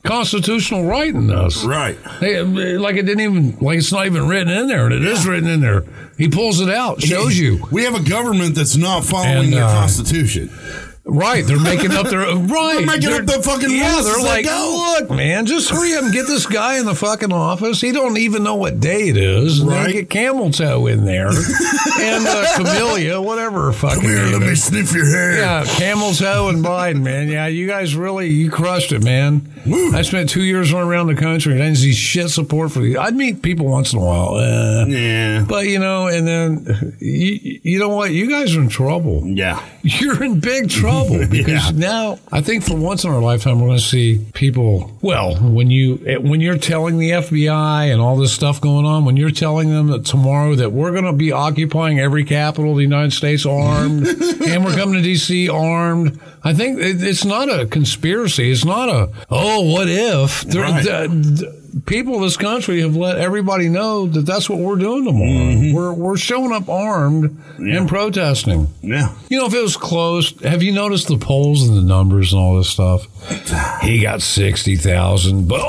constitutional right in this. Right. Hey, like it didn't even, like it's not even written in there, and it yeah. is written in there. He pulls it out, shows you. We have a government that's not following And, your uh, Constitution. Right, they're making up their right. They're making They're- up the fucking yeah. rules They're as they like, go. look, man, just hurry up and get this guy in the fucking office. He don't even know what day it is. And Right. then get Camel Toe in there and uh, Camellia, whatever. Fucking Come here, name let me is. sniff your hair. Yeah, Camel Toe and Biden, man. Yeah, you guys really you crushed it, man. Woo. I spent two years running around the country and I didn't see shit support for these. I'd meet people once in a while, uh, Yeah. but you know, and then you, you know what? You guys are in trouble. Yeah. You're in big trouble because Yeah. now I think for once in our lifetime we're going to see people. Well, when you when you're telling the F B I and all this stuff going on, when you're telling them that tomorrow that we're going to be occupying every capital of the United States armed, and we're coming to D C armed, I think it, it's not a conspiracy. It's not a oh what if. There- Right. the- the- people of this country have let everybody know that that's what we're doing tomorrow. Mm-hmm. We're we're showing up armed Yeah. and protesting. Yeah. You know, if it was close, have you noticed the polls and the numbers and all this stuff? He got sixty thousand, but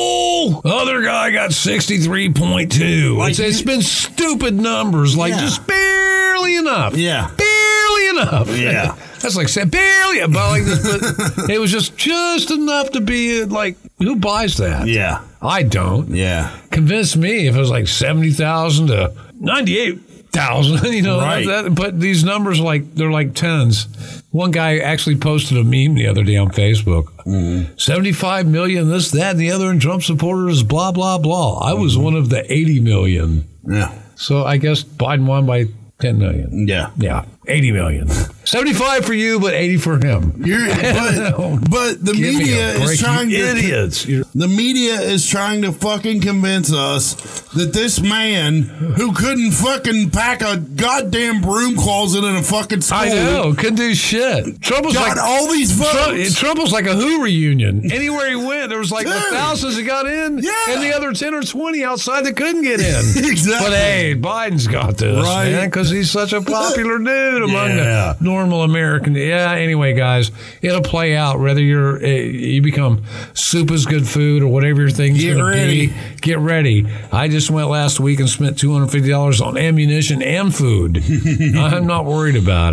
oh, other guy got sixty-three point two. Like It's, it's you- been stupid numbers, like Yeah. just barely enough. Yeah. Barely enough. Yeah. That's like saying barely about like this, but it was just just enough to be like, who buys that? Yeah. I don't. Yeah. Convince me if it was like seventy thousand to ninety-eight thousand, you know, Right. that, but these numbers, like, they're like tens. One guy actually posted a meme the other day on Facebook. Mm-hmm. seventy-five million, this, that, and the other, and Trump supporters, blah, blah, blah. I was one of the eighty million. Yeah. So I guess Biden won by ten million. Yeah. Yeah. eighty million. seventy-five for you, but eighty for him. You're, but, but the Give me media a break, is trying you to idiots. You're- the media is trying to fucking convince us that this man who couldn't fucking pack a goddamn broom closet in a fucking school. I know, couldn't do shit. Trump was got like all these votes. Trump, Trump was like a Who reunion. Anywhere he went, there was like the Dude. thousands that got in, Yeah. and the other ten or twenty outside that couldn't get in. Exactly. But hey, Biden's got this, Right. man, because he's such a popular dude among Yeah. the normal American. Yeah. Anyway, guys, it'll play out. Whether you're uh, you become soup is good food or whatever your thing's Get going to ready. be. Get ready. I just went last week and spent two hundred fifty dollars on ammunition and food. I'm not worried about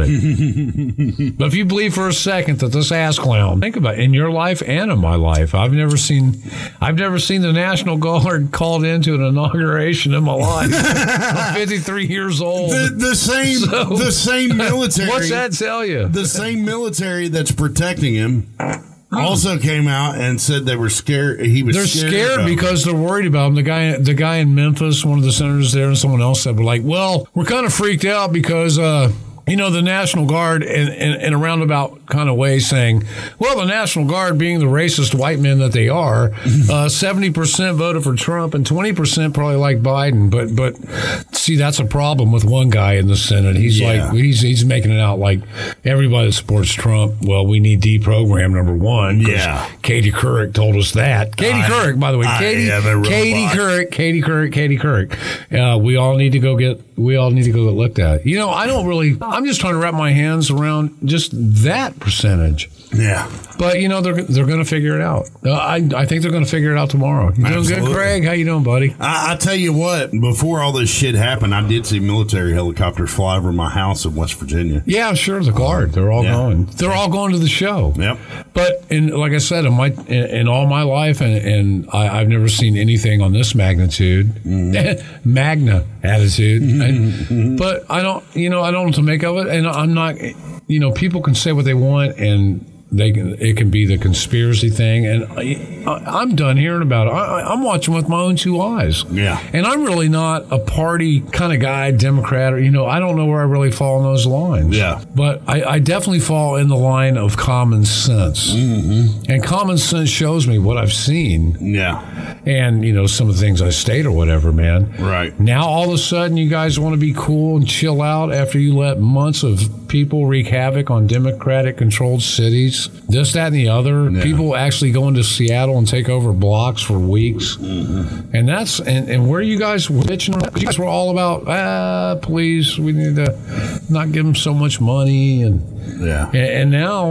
it. But if you believe for a second that this ass clown, think about it, in your life and in my life, I've never seen, I've never seen the National Guard called into an inauguration in my life. I'm fifty-three years old. The, the same, So- the same military. What's that tell you? The same military that's protecting him also came out and said they were scared. He was. They're scared, scared about because they're worried about him. The guy, the guy in Memphis, one of the senators there, and someone else said, "We're like, well, we're kind of freaked out because, uh, you know, the National Guard, in, in, in a roundabout kind of way, saying, well, the National Guard, being the racist white men that they are, uh, seventy percent voted for Trump and twenty percent probably like Biden. But, but see, that's a problem with one guy in the Senate. He's Yeah. like, he's he's making it out like everybody that supports Trump. Well, we need deprogram number one. 'cause Yeah. Katie Couric told us that. Katie I- Couric, by the way, I Katie, am a robot. Katie Couric, Katie Couric, Katie Couric. Uh, we all need to go get. We all need to go get looked at. You know, I don't really. I'm just trying to wrap my hands around just that percentage. Yeah. But you know, they're they're going to figure it out. Uh, I I think they're going to figure it out tomorrow. You doing Absolutely. good, Craig? How you doing, buddy? I, I tell you what, before all this shit happened, I did see military helicopters fly over my house in West Virginia. Yeah, sure. The Guard. They're all Yeah. going. They're all going to the show. Yep. But in like I said, in my in, in all my life, and, and I, I've never seen anything on this magnitude, Mm-hmm. magna attitude. And, but I don't, you know, I don't know what to make of it, and I'm not, you know, people can say what they want, and they can, it can be the conspiracy thing, and I, I'm done hearing about it. I, I'm watching with my own two eyes. Yeah. And I'm really not a party kind of guy, Democrat, or, you know, I don't know where I really fall in those lines. Yeah. But I, I definitely fall in the line of common sense. Mm-hmm. And common sense shows me what I've seen. Yeah. And, you know, some of the things I state or whatever, man. Right. Now, all of a sudden, you guys want to be cool and chill out after you let months of people wreak havoc on Democratic-controlled cities. This, that, and the other. Yeah. People actually go into Seattle and take over blocks for weeks. Mm-hmm. And that's, and, and where you guys were bitching, you guys were all about, ah, please, we need to not give them so much money. And, Yeah. and, and now,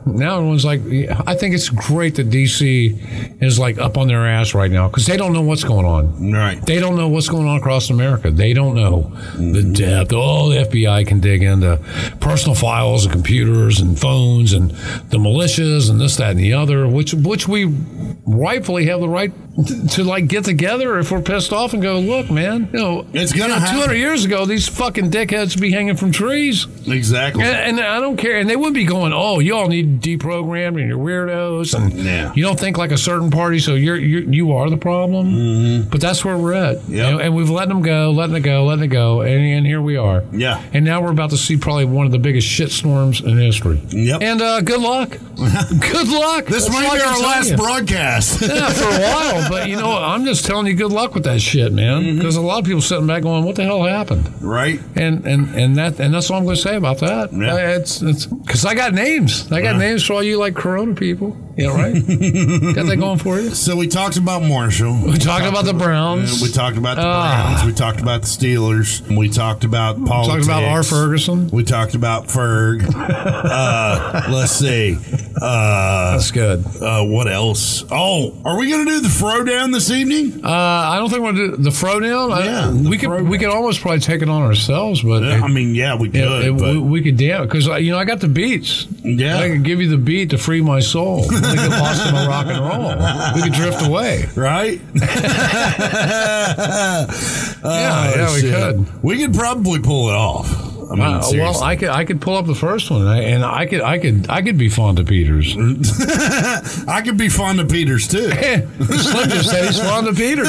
now everyone's like, I think it's great that D C is like up on their ass right now because they don't know what's going on. Right. They don't know what's going on across America. They don't know mm-hmm. the depth. Oh, the F B I can dig into personal files and computers and phones and the militias and this, that, and the other, which which we rightfully have the right to, to like get together if we're pissed off and go, look, man, you know, it's gonna you know, happen. two hundred years ago, these fucking dickheads be hanging from trees. Exactly. And, and I don't care. And they wouldn't be going, oh, you all need deprogrammed and you're weirdos and yeah. you don't think like a certain party, so you're, you're you are the problem. Mm-hmm. But that's where we're at. Yep. And, and we've let them go, letting it go, letting it go, and, and here we are. Yeah. And now we're about to see probably one of the biggest shitstorms in history. Yep. And uh, good luck. Good luck. This That's might all I be can our tell last you. broadcast. Yeah, for a while. But, you know, I'm just telling you good luck with that shit, man. Because mm-hmm. a lot of people sitting back going, what the hell happened? Right. And and and that and that's all I'm going to say about that. Yeah. It's it's because I got names. I got yeah. names for all you like Corona people. You know, right? Got that going for you. So we talked about Marshall. We, we talked, talked about the Browns. Uh, we talked about the ah. Browns. We talked about the Steelers. We talked about politics. We talked about R. Ferguson. We talked about Ferg. uh, let's see. Uh, That's good. Uh, what else? Oh, are we going to do the throwdown this evening? Uh, I don't think we're going to do the throwdown. Yeah, I, we could we could almost probably take it on ourselves, but yeah, it, I mean, yeah, we could. It, it, but we, we could damn because you know I got the beats. Yeah, I can give you the beat to free my soul. We get lost in my rock and roll. We could drift away, right? oh, yeah, yeah, we shit. could. We could probably pull it off. I mean, uh, well, I could I could pull up the first one, and I, and I could I could I could be fond of Peters. I could be fond of Peters too. Slim just said he's fond of Peters.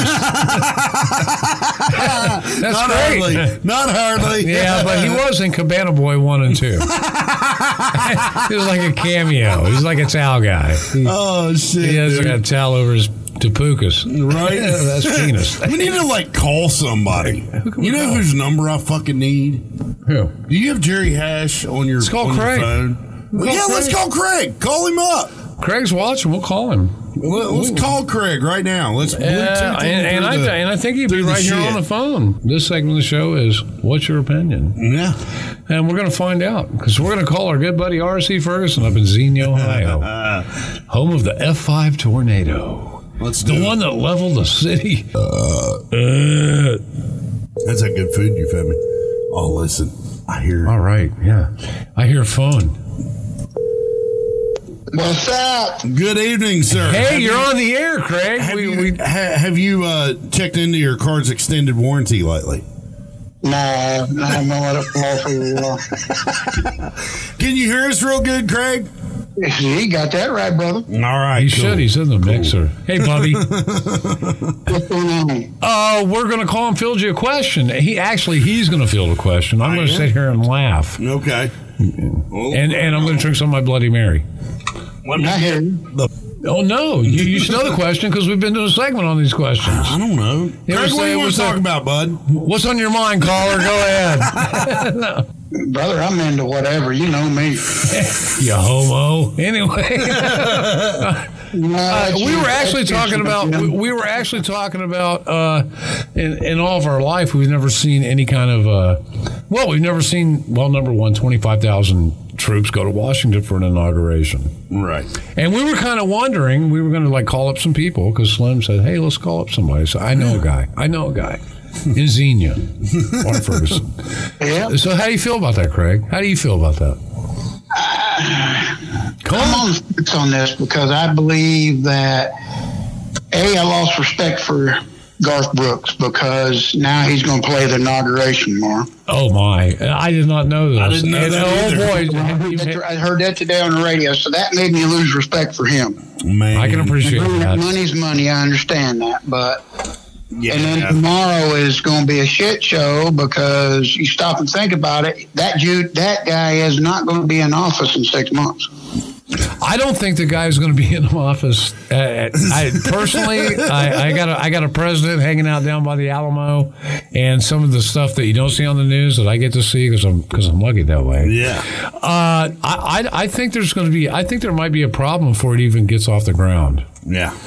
That's Not great. hardly. Not hardly. Yeah, but he was in Cabana Boy one and two. He was like a cameo. He's like a towel guy. He, oh shit! He has dude. like a towel over his Tapukas. Right? That's penis. We need to like call somebody. You know whose number I fucking need? Who? Do you have Jerry Hash on your, let's call on Craig. your phone? We'll yeah, call let's Craig. call Craig. Call him up. Craig's watching. We'll call him. Let, let's call Craig right now. Let's uh, Bluetooth him and, and, I, the, and I think he'd be right here shit. on the phone. This segment of the show is What's Your Opinion? Yeah. And we're going to find out because we're going to call our good buddy R C Ferguson up in Xenia, Ohio, home of the F five tornado. Let's do the it. one that leveled the city. Uh, uh, That's that good food you fed me. Oh, listen. I hear. All right. Yeah. I hear a phone. What's up? Good evening, sir. Hey, have you're you, on the air, Craig. Have we, you, we, ha, have you uh, checked into your car's extended warranty lately? No, I don't know what it for. Can you hear us real good, Craig? You got that right, brother. All right. He cool. should. He's in the cool. mixer. Hey, buddy. What's going on? Uh, we're going to call him field you a question. He actually, he's going to field a question. I'm going to sit here and laugh. Okay. And and I'm going to drink some of my Bloody Mary. Let me hear you. Oh, no. You, you should know the question because we've been doing a segment on these questions. I don't know. You Craig, what do you want to talk there, about, bud? What's on your mind, caller? Go ahead. No. Brother, I'm into whatever. You know me. You homo. Anyway. No, uh, we were actually talking about we, we were actually talking about uh, in, in all of our life we've never seen any kind of uh, well we've never seen well number one twenty-five thousand troops go to Washington for an inauguration, right? And we were kind of wondering, we were going to like call up some people because Slim said, hey, let's call up somebody. So I know a guy I know a guy in Xenia, Mark Ferguson. Yeah. So how do you feel about that, Craig? How do you feel about that? Uh, I'm on the fence on this because I believe that A, I lost respect for Garth Brooks because now he's going to play the inauguration tomorrow. Oh my! I did not know this. I didn't know and, that oh either. boy! I heard, that, I heard that today on the radio, so that made me lose respect for him. Man, I can appreciate that. Money's money. I understand that, but. Yeah. And then tomorrow is going to be a shit show because you stop and think about it. That Jude, that guy is not going to be in office in six months. I don't think the guy's going to be in office. Uh, I personally, I, I got a, I got a president hanging out down by the Alamo, and some of the stuff that you don't see on the news that I get to see because I'm because I'm lucky that way. Yeah. Uh, I, I I think there's going to be. I think there might be a problem before it even gets off the ground. Yeah.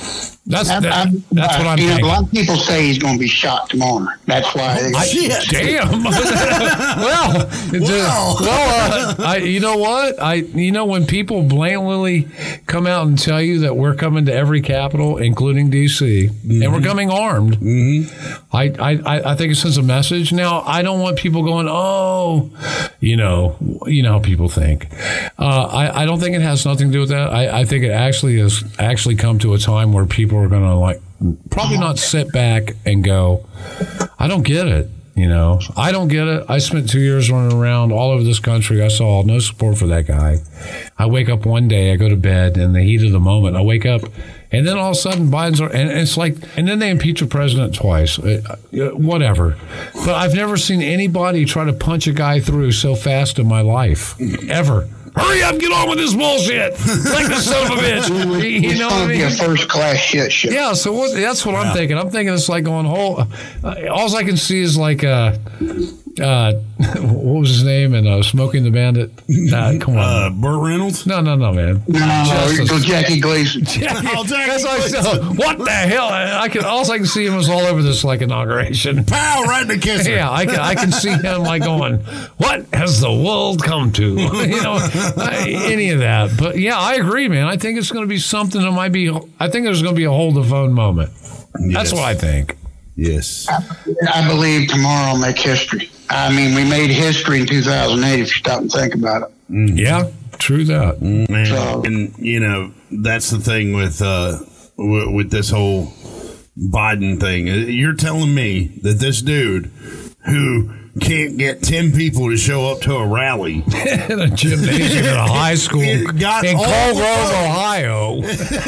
That's I- that, I- that's what I'm you know, thinking. a lot of people say he's going to be shot tomorrow. That's why. They, I, damn. well, it's, uh, well, uh, I, you know what? I, you know, when people blatantly come out and tell you that we're coming to every capital, including D C, mm-hmm. and we're coming armed, mm-hmm. I, I, I think it sends a message. Now, I don't want people going, oh, you know, you know how people think. Uh, I, I don't think it has nothing to do with that. I, I think it actually has actually come to a time where people are going to like probably not sit back and go, I don't get it. You know, I don't get it. I spent two years running around all over this country. I saw no support for that guy. I wake up one day, I go to bed in the heat of the moment. I wake up, and then all of a sudden Biden's, and it's like, and then they impeach a president twice, uh, whatever. But I've never seen anybody try to punch a guy through so fast in my life, ever. Hurry up, get on with this bullshit. Like the son of a bitch. You know what I mean? It's first class shit show. Yeah, so what, that's what yeah. I'm thinking. I'm thinking it's like going whole. Uh, all I can see is like, uh, uh, what was his name? And uh, Smoking the Bandit. Nah, come on. Uh, Burt Reynolds? No, no, no, man. No, no, no. Jackie Gleason. Jackie, oh, Jackie that's Gleason. Like, so, what the hell? I, I can. All I can see him was all over this like inauguration. Pow! Right in the kisser. Yeah, I can. I can see him like going, "What has the world come to?" You know, I, any of that. But yeah, I agree, man. I think it's going to be something that might be. I think there's going to be a hold the phone moment. Yes. That's what I think. Yes. I, I believe tomorrow will make history. I mean, we made history in two thousand eight if you stop and think about it. Mm. Yeah, true that. Mm. And, so, and, you know, that's the thing with, uh, w- with this whole Biden thing. You're telling me that this dude who can't get ten people to show up to a rally in a gymnasium in a high school got in Cold Grove, the Ohio.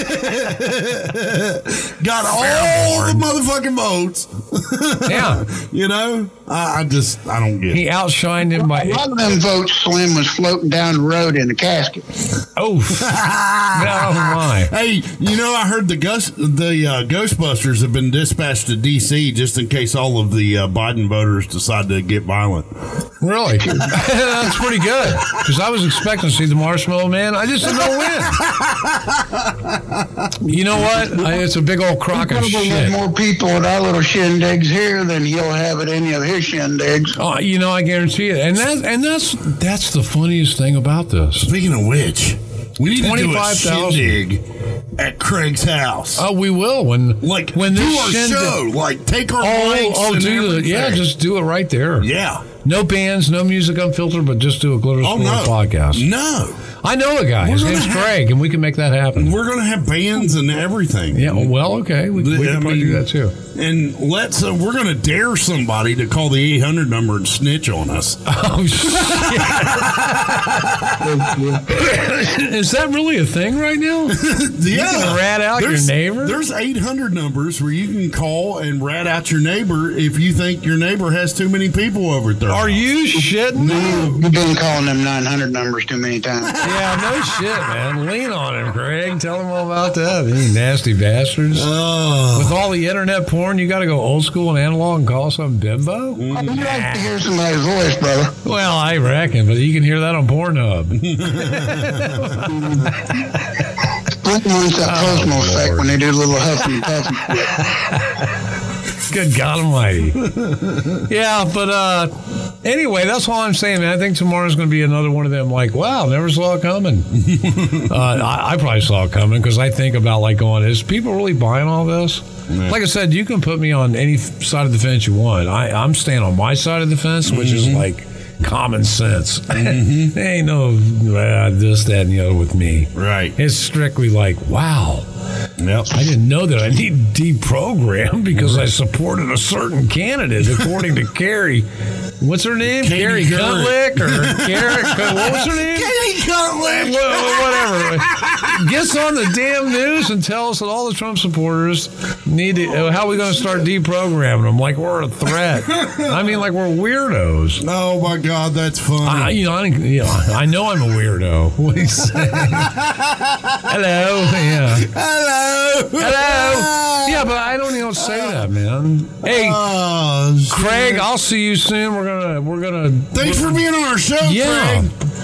Got all the motherfucking votes. Yeah. You know? I, I just, I don't get it. He outshined him by... A lot of them votes, Slim, was floating down the road in a casket. Oh. No, my. Hey, you know, I heard the Gus, the uh, Ghostbusters have been dispatched to D C just in case all of the uh, Biden voters decide to get violent. Really? That's pretty good. Because I was expecting to see the Marshmallow Man. I just didn't know when. You know what? I, it's a big old crock of shit. There's more people at our little shindigs here than he'll have at any of his shindigs. Oh, you know, I guarantee it. And that, and that's that's the funniest thing about this. Speaking of which, we need to do a shindig at Craig's house. Oh, we will when like when do this our shindig, show. Like take our oh, mics oh, and do everything. the, yeah, just do it right there. Yeah. No bands, no music unfiltered, but just do a Glitter Oh, Squirrel no. podcast. No. I know a guy. We're His gonna name's have- Craig, and we can make that happen. We're going to have bands and everything. Yeah, well, okay. We, we I can probably mean, do that too. And let's uh, we're going to dare somebody to call the eight hundred number and snitch on us. Oh, shit. Is that really a thing right now? You can rat out your There's- neighbor? There's eight hundred numbers where you can call and rat out your neighbor if you think your neighbor has too many people over at their Are house. you shitting? No. You've been calling them nine hundred numbers too many times. Yeah, no shit, man. Lean on him, Craig. Tell him all about that. You nasty bastards. Oh. With all the internet porn, you got to go old school and analog and call some bimbo? I'd like to hear somebody's voice, brother. Well, I reckon, but you can hear that on Pornhub. Flint wants that Oh, Cosmo effect Lord. when they do a little huffing and puffing. Good God Almighty. Yeah, but uh, anyway, that's all I'm saying, man. I think tomorrow's going to be another one of them, like, wow, never saw it coming. uh, I, I probably saw it coming because I think about, like, going, is people really buying all this? Yeah. Like I said, you can put me on any f- side of the fence you want. I, I'm staying on my side of the fence, which Mm-hmm. is like common sense. Mm-hmm. There ain't no uh, this, that, and the other with me. Right. It's strictly like, wow. Yep. I didn't know that I need deprogram because I supported a certain candidate, according to Carrie. What's her name? Katie Carrie Couric. Cutlick or Carrie? What was her name? Katie Cutlick. Well, whatever. Gets on the damn news and tells us that all the Trump supporters need to. uh, How are we going to start deprogramming them? Like we're a threat. I mean, like we're weirdos. Oh my God, that's funny. I, you know, I, you know, I know I'm a weirdo. What do you say? Hello. Yeah. Hello. Hello. Yeah, but I don't even say that, man. Hey, Oh, shit. Craig, I'll see you soon. We're gonna, we're gonna. Thanks for being on our show, Yeah. Craig.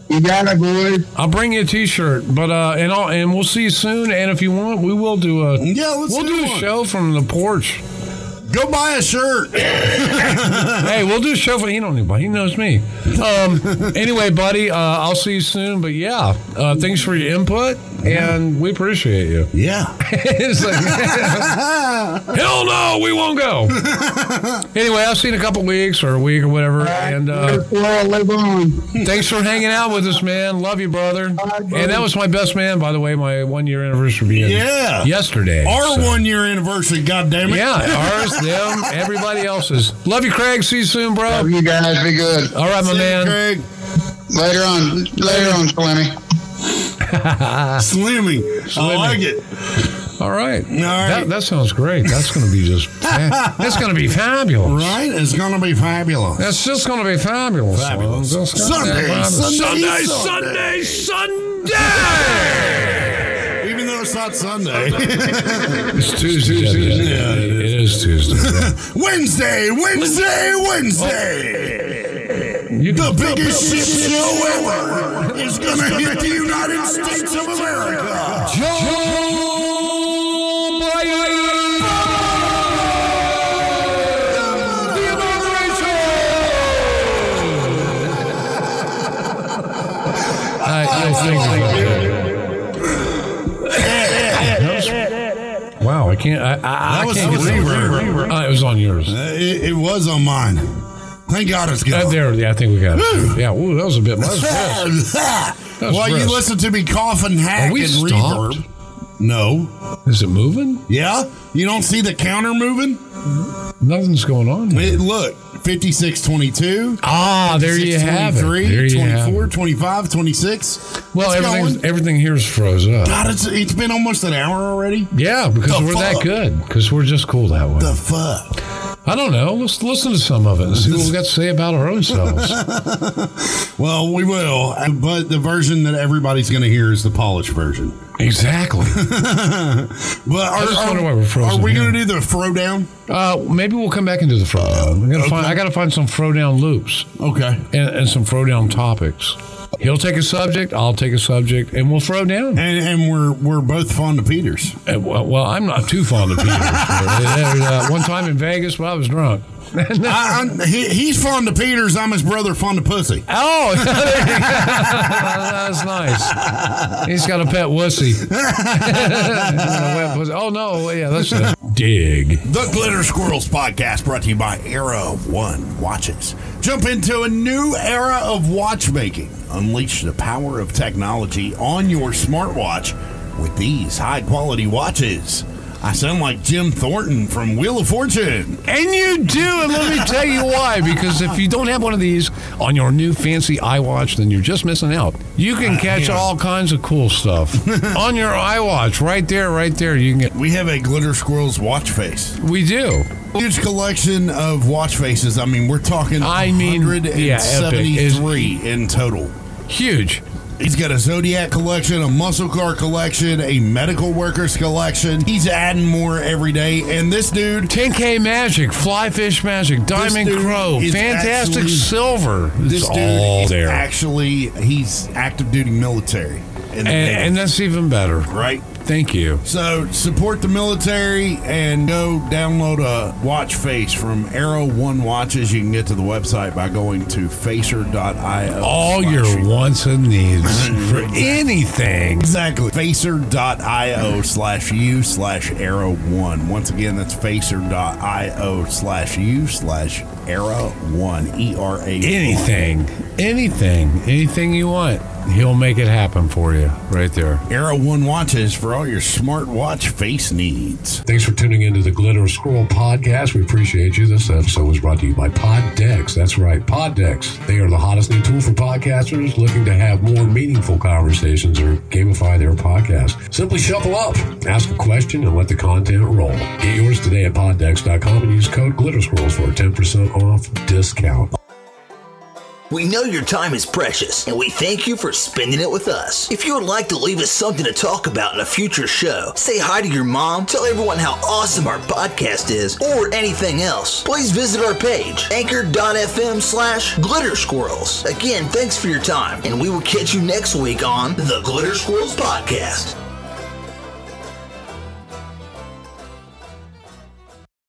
You got it, boys. I'll bring you a T-shirt, but uh, and I'll, and we'll see you soon. And if you want, we will do a yeah, let's we'll do do a one. show from the porch. Go buy a shirt. Hey, we'll do a show for, he don't need, he knows me. Um, anyway, buddy, uh, I'll see you soon. But yeah, uh, thanks for your input, and we appreciate you. Yeah. It's like, hell no, we won't go. Anyway, I'll see you in a couple weeks or a week or whatever. And uh, live on. Thanks for hanging out with us, man. Love you, brother. And that was my best man, by the way. My one year anniversary being Yeah. yesterday. Our so. one year anniversary, goddammit. Yeah, ours, them, everybody else's. Love you, Craig. See you soon, bro. Love you guys. Be good. All right, my See you, man. Craig. Later on. Later on, Slimmy. Slimmy. Slimmy. I like it. All right. All right. That, that sounds great. That's going to be just, fa- that's going to be fabulous. Right? It's going to be fabulous. That's just going to be fabulous. Fabulous. That's gonna be Sunday, fabulous. Sunday, Sunday, Sunday, Sunday. Even though it's not Sunday. It's Tuesday. Tuesday. Yeah, it is Tuesday. Wednesday, Wednesday, Wednesday. You the can- biggest shit show ever is going to hit the United States of America. Joe Biden. The inauguration. I, I think. Wow, I can't. I, I, That I was can't a get reverb. Uh, it was on yours. Uh, it, it was on mine. Thank God it's good. Uh, there, yeah, I think we got it. Yeah, ooh, that was a bit much. Well, you listen to me cough and hack Are we and stopped? reverb. No. Is it moving? Yeah? You don't see the counter moving? Nothing's going on here. It, look, fifty-six twenty-two. Ah, there you have it. twenty-three, There you have twenty-four, it. twenty-five, twenty-six. Well, It's everything's, going. everything here is froze up. God, it's, it's been almost an hour already. Yeah, because The we're that fuck? good. Because we're just cool that way. The fuck? I don't know. Let's listen to some of it and see what we got to say about our own selves. Well, we will, but the version that everybody's going to hear is the polished version. Exactly. But are, just are- wonder why we're frozen Are we here. going to do the throwdown? Uh, maybe we'll come back and do the throwdown. I'm gonna Okay. find. I got to find some throwdown loops Okay. and, and some throwdown topics. He'll take a subject. I'll take a subject, and we'll throw down. And and we're we're both fond of Peters. Uh, well, well, I'm not too fond of Peters. uh, one time in Vegas, when I was drunk. I, I'm, he, he's fond of Peters. I'm his brother, fond of pussy. Oh, that's nice. He's got a pet wussy. A wet pussy. Oh no, yeah, that's a dig. The Glitter Squirrels podcast brought to you by Era of One Watches. Jump into a new era of watchmaking. Unleash the power of technology on your smartwatch with these high quality watches. I sound like Jim Thornton from Wheel of Fortune. And you do, and let me tell you why. Because if you don't have one of these on your new fancy iWatch, then you're just missing out. You can catch yeah. all kinds of cool stuff on your iWatch, right there, right there. You can get. We have a Glitter Squirrels watch face. We do. Huge collection of watch faces. I mean, we're talking I mean, one hundred seventy-three yeah, in total. Huge. He's got a Zodiac collection, a muscle car collection, a medical workers collection. He's adding more every day. And this dude, ten K Magic, Fly Fish Magic, Diamond dude Crow, is Fantastic actually- Silver. this It's dude all is there. actually, he's active duty military. In and, the Navy, and that's even better. right? Thank you. So support the military and go download a watch face from Arrow One Watches. You can get to the website by going to facer dot io. All your wants and needs for anything. Exactly. Facer dot io slash u slash arrow one. Once again, that's facer dot io slash u slash arrow one. E R A. Anything. Anything. Anything you want. He'll make it happen for you right there. Arrow One Watches for all your smartwatch face needs. Thanks for tuning into the Glitter Squirrel podcast. We appreciate you. This episode was brought to you by Poddex. That's right, Poddex. They are the hottest new tool for podcasters looking to have more meaningful conversations or gamify their podcast. Simply shuffle up, ask a question, and let the content roll. Get yours today at poddex dot com and use code Glitter Squirrels for a ten percent off discount. We know your time is precious, and we thank you for spending it with us. If you would like to leave us something to talk about in a future show, say hi to your mom, tell everyone how awesome our podcast is, or anything else, please visit our page, anchor.fm slash glitter squirrels. Again, thanks for your time, and we will catch you next week on the Glitter Squirrels Podcast.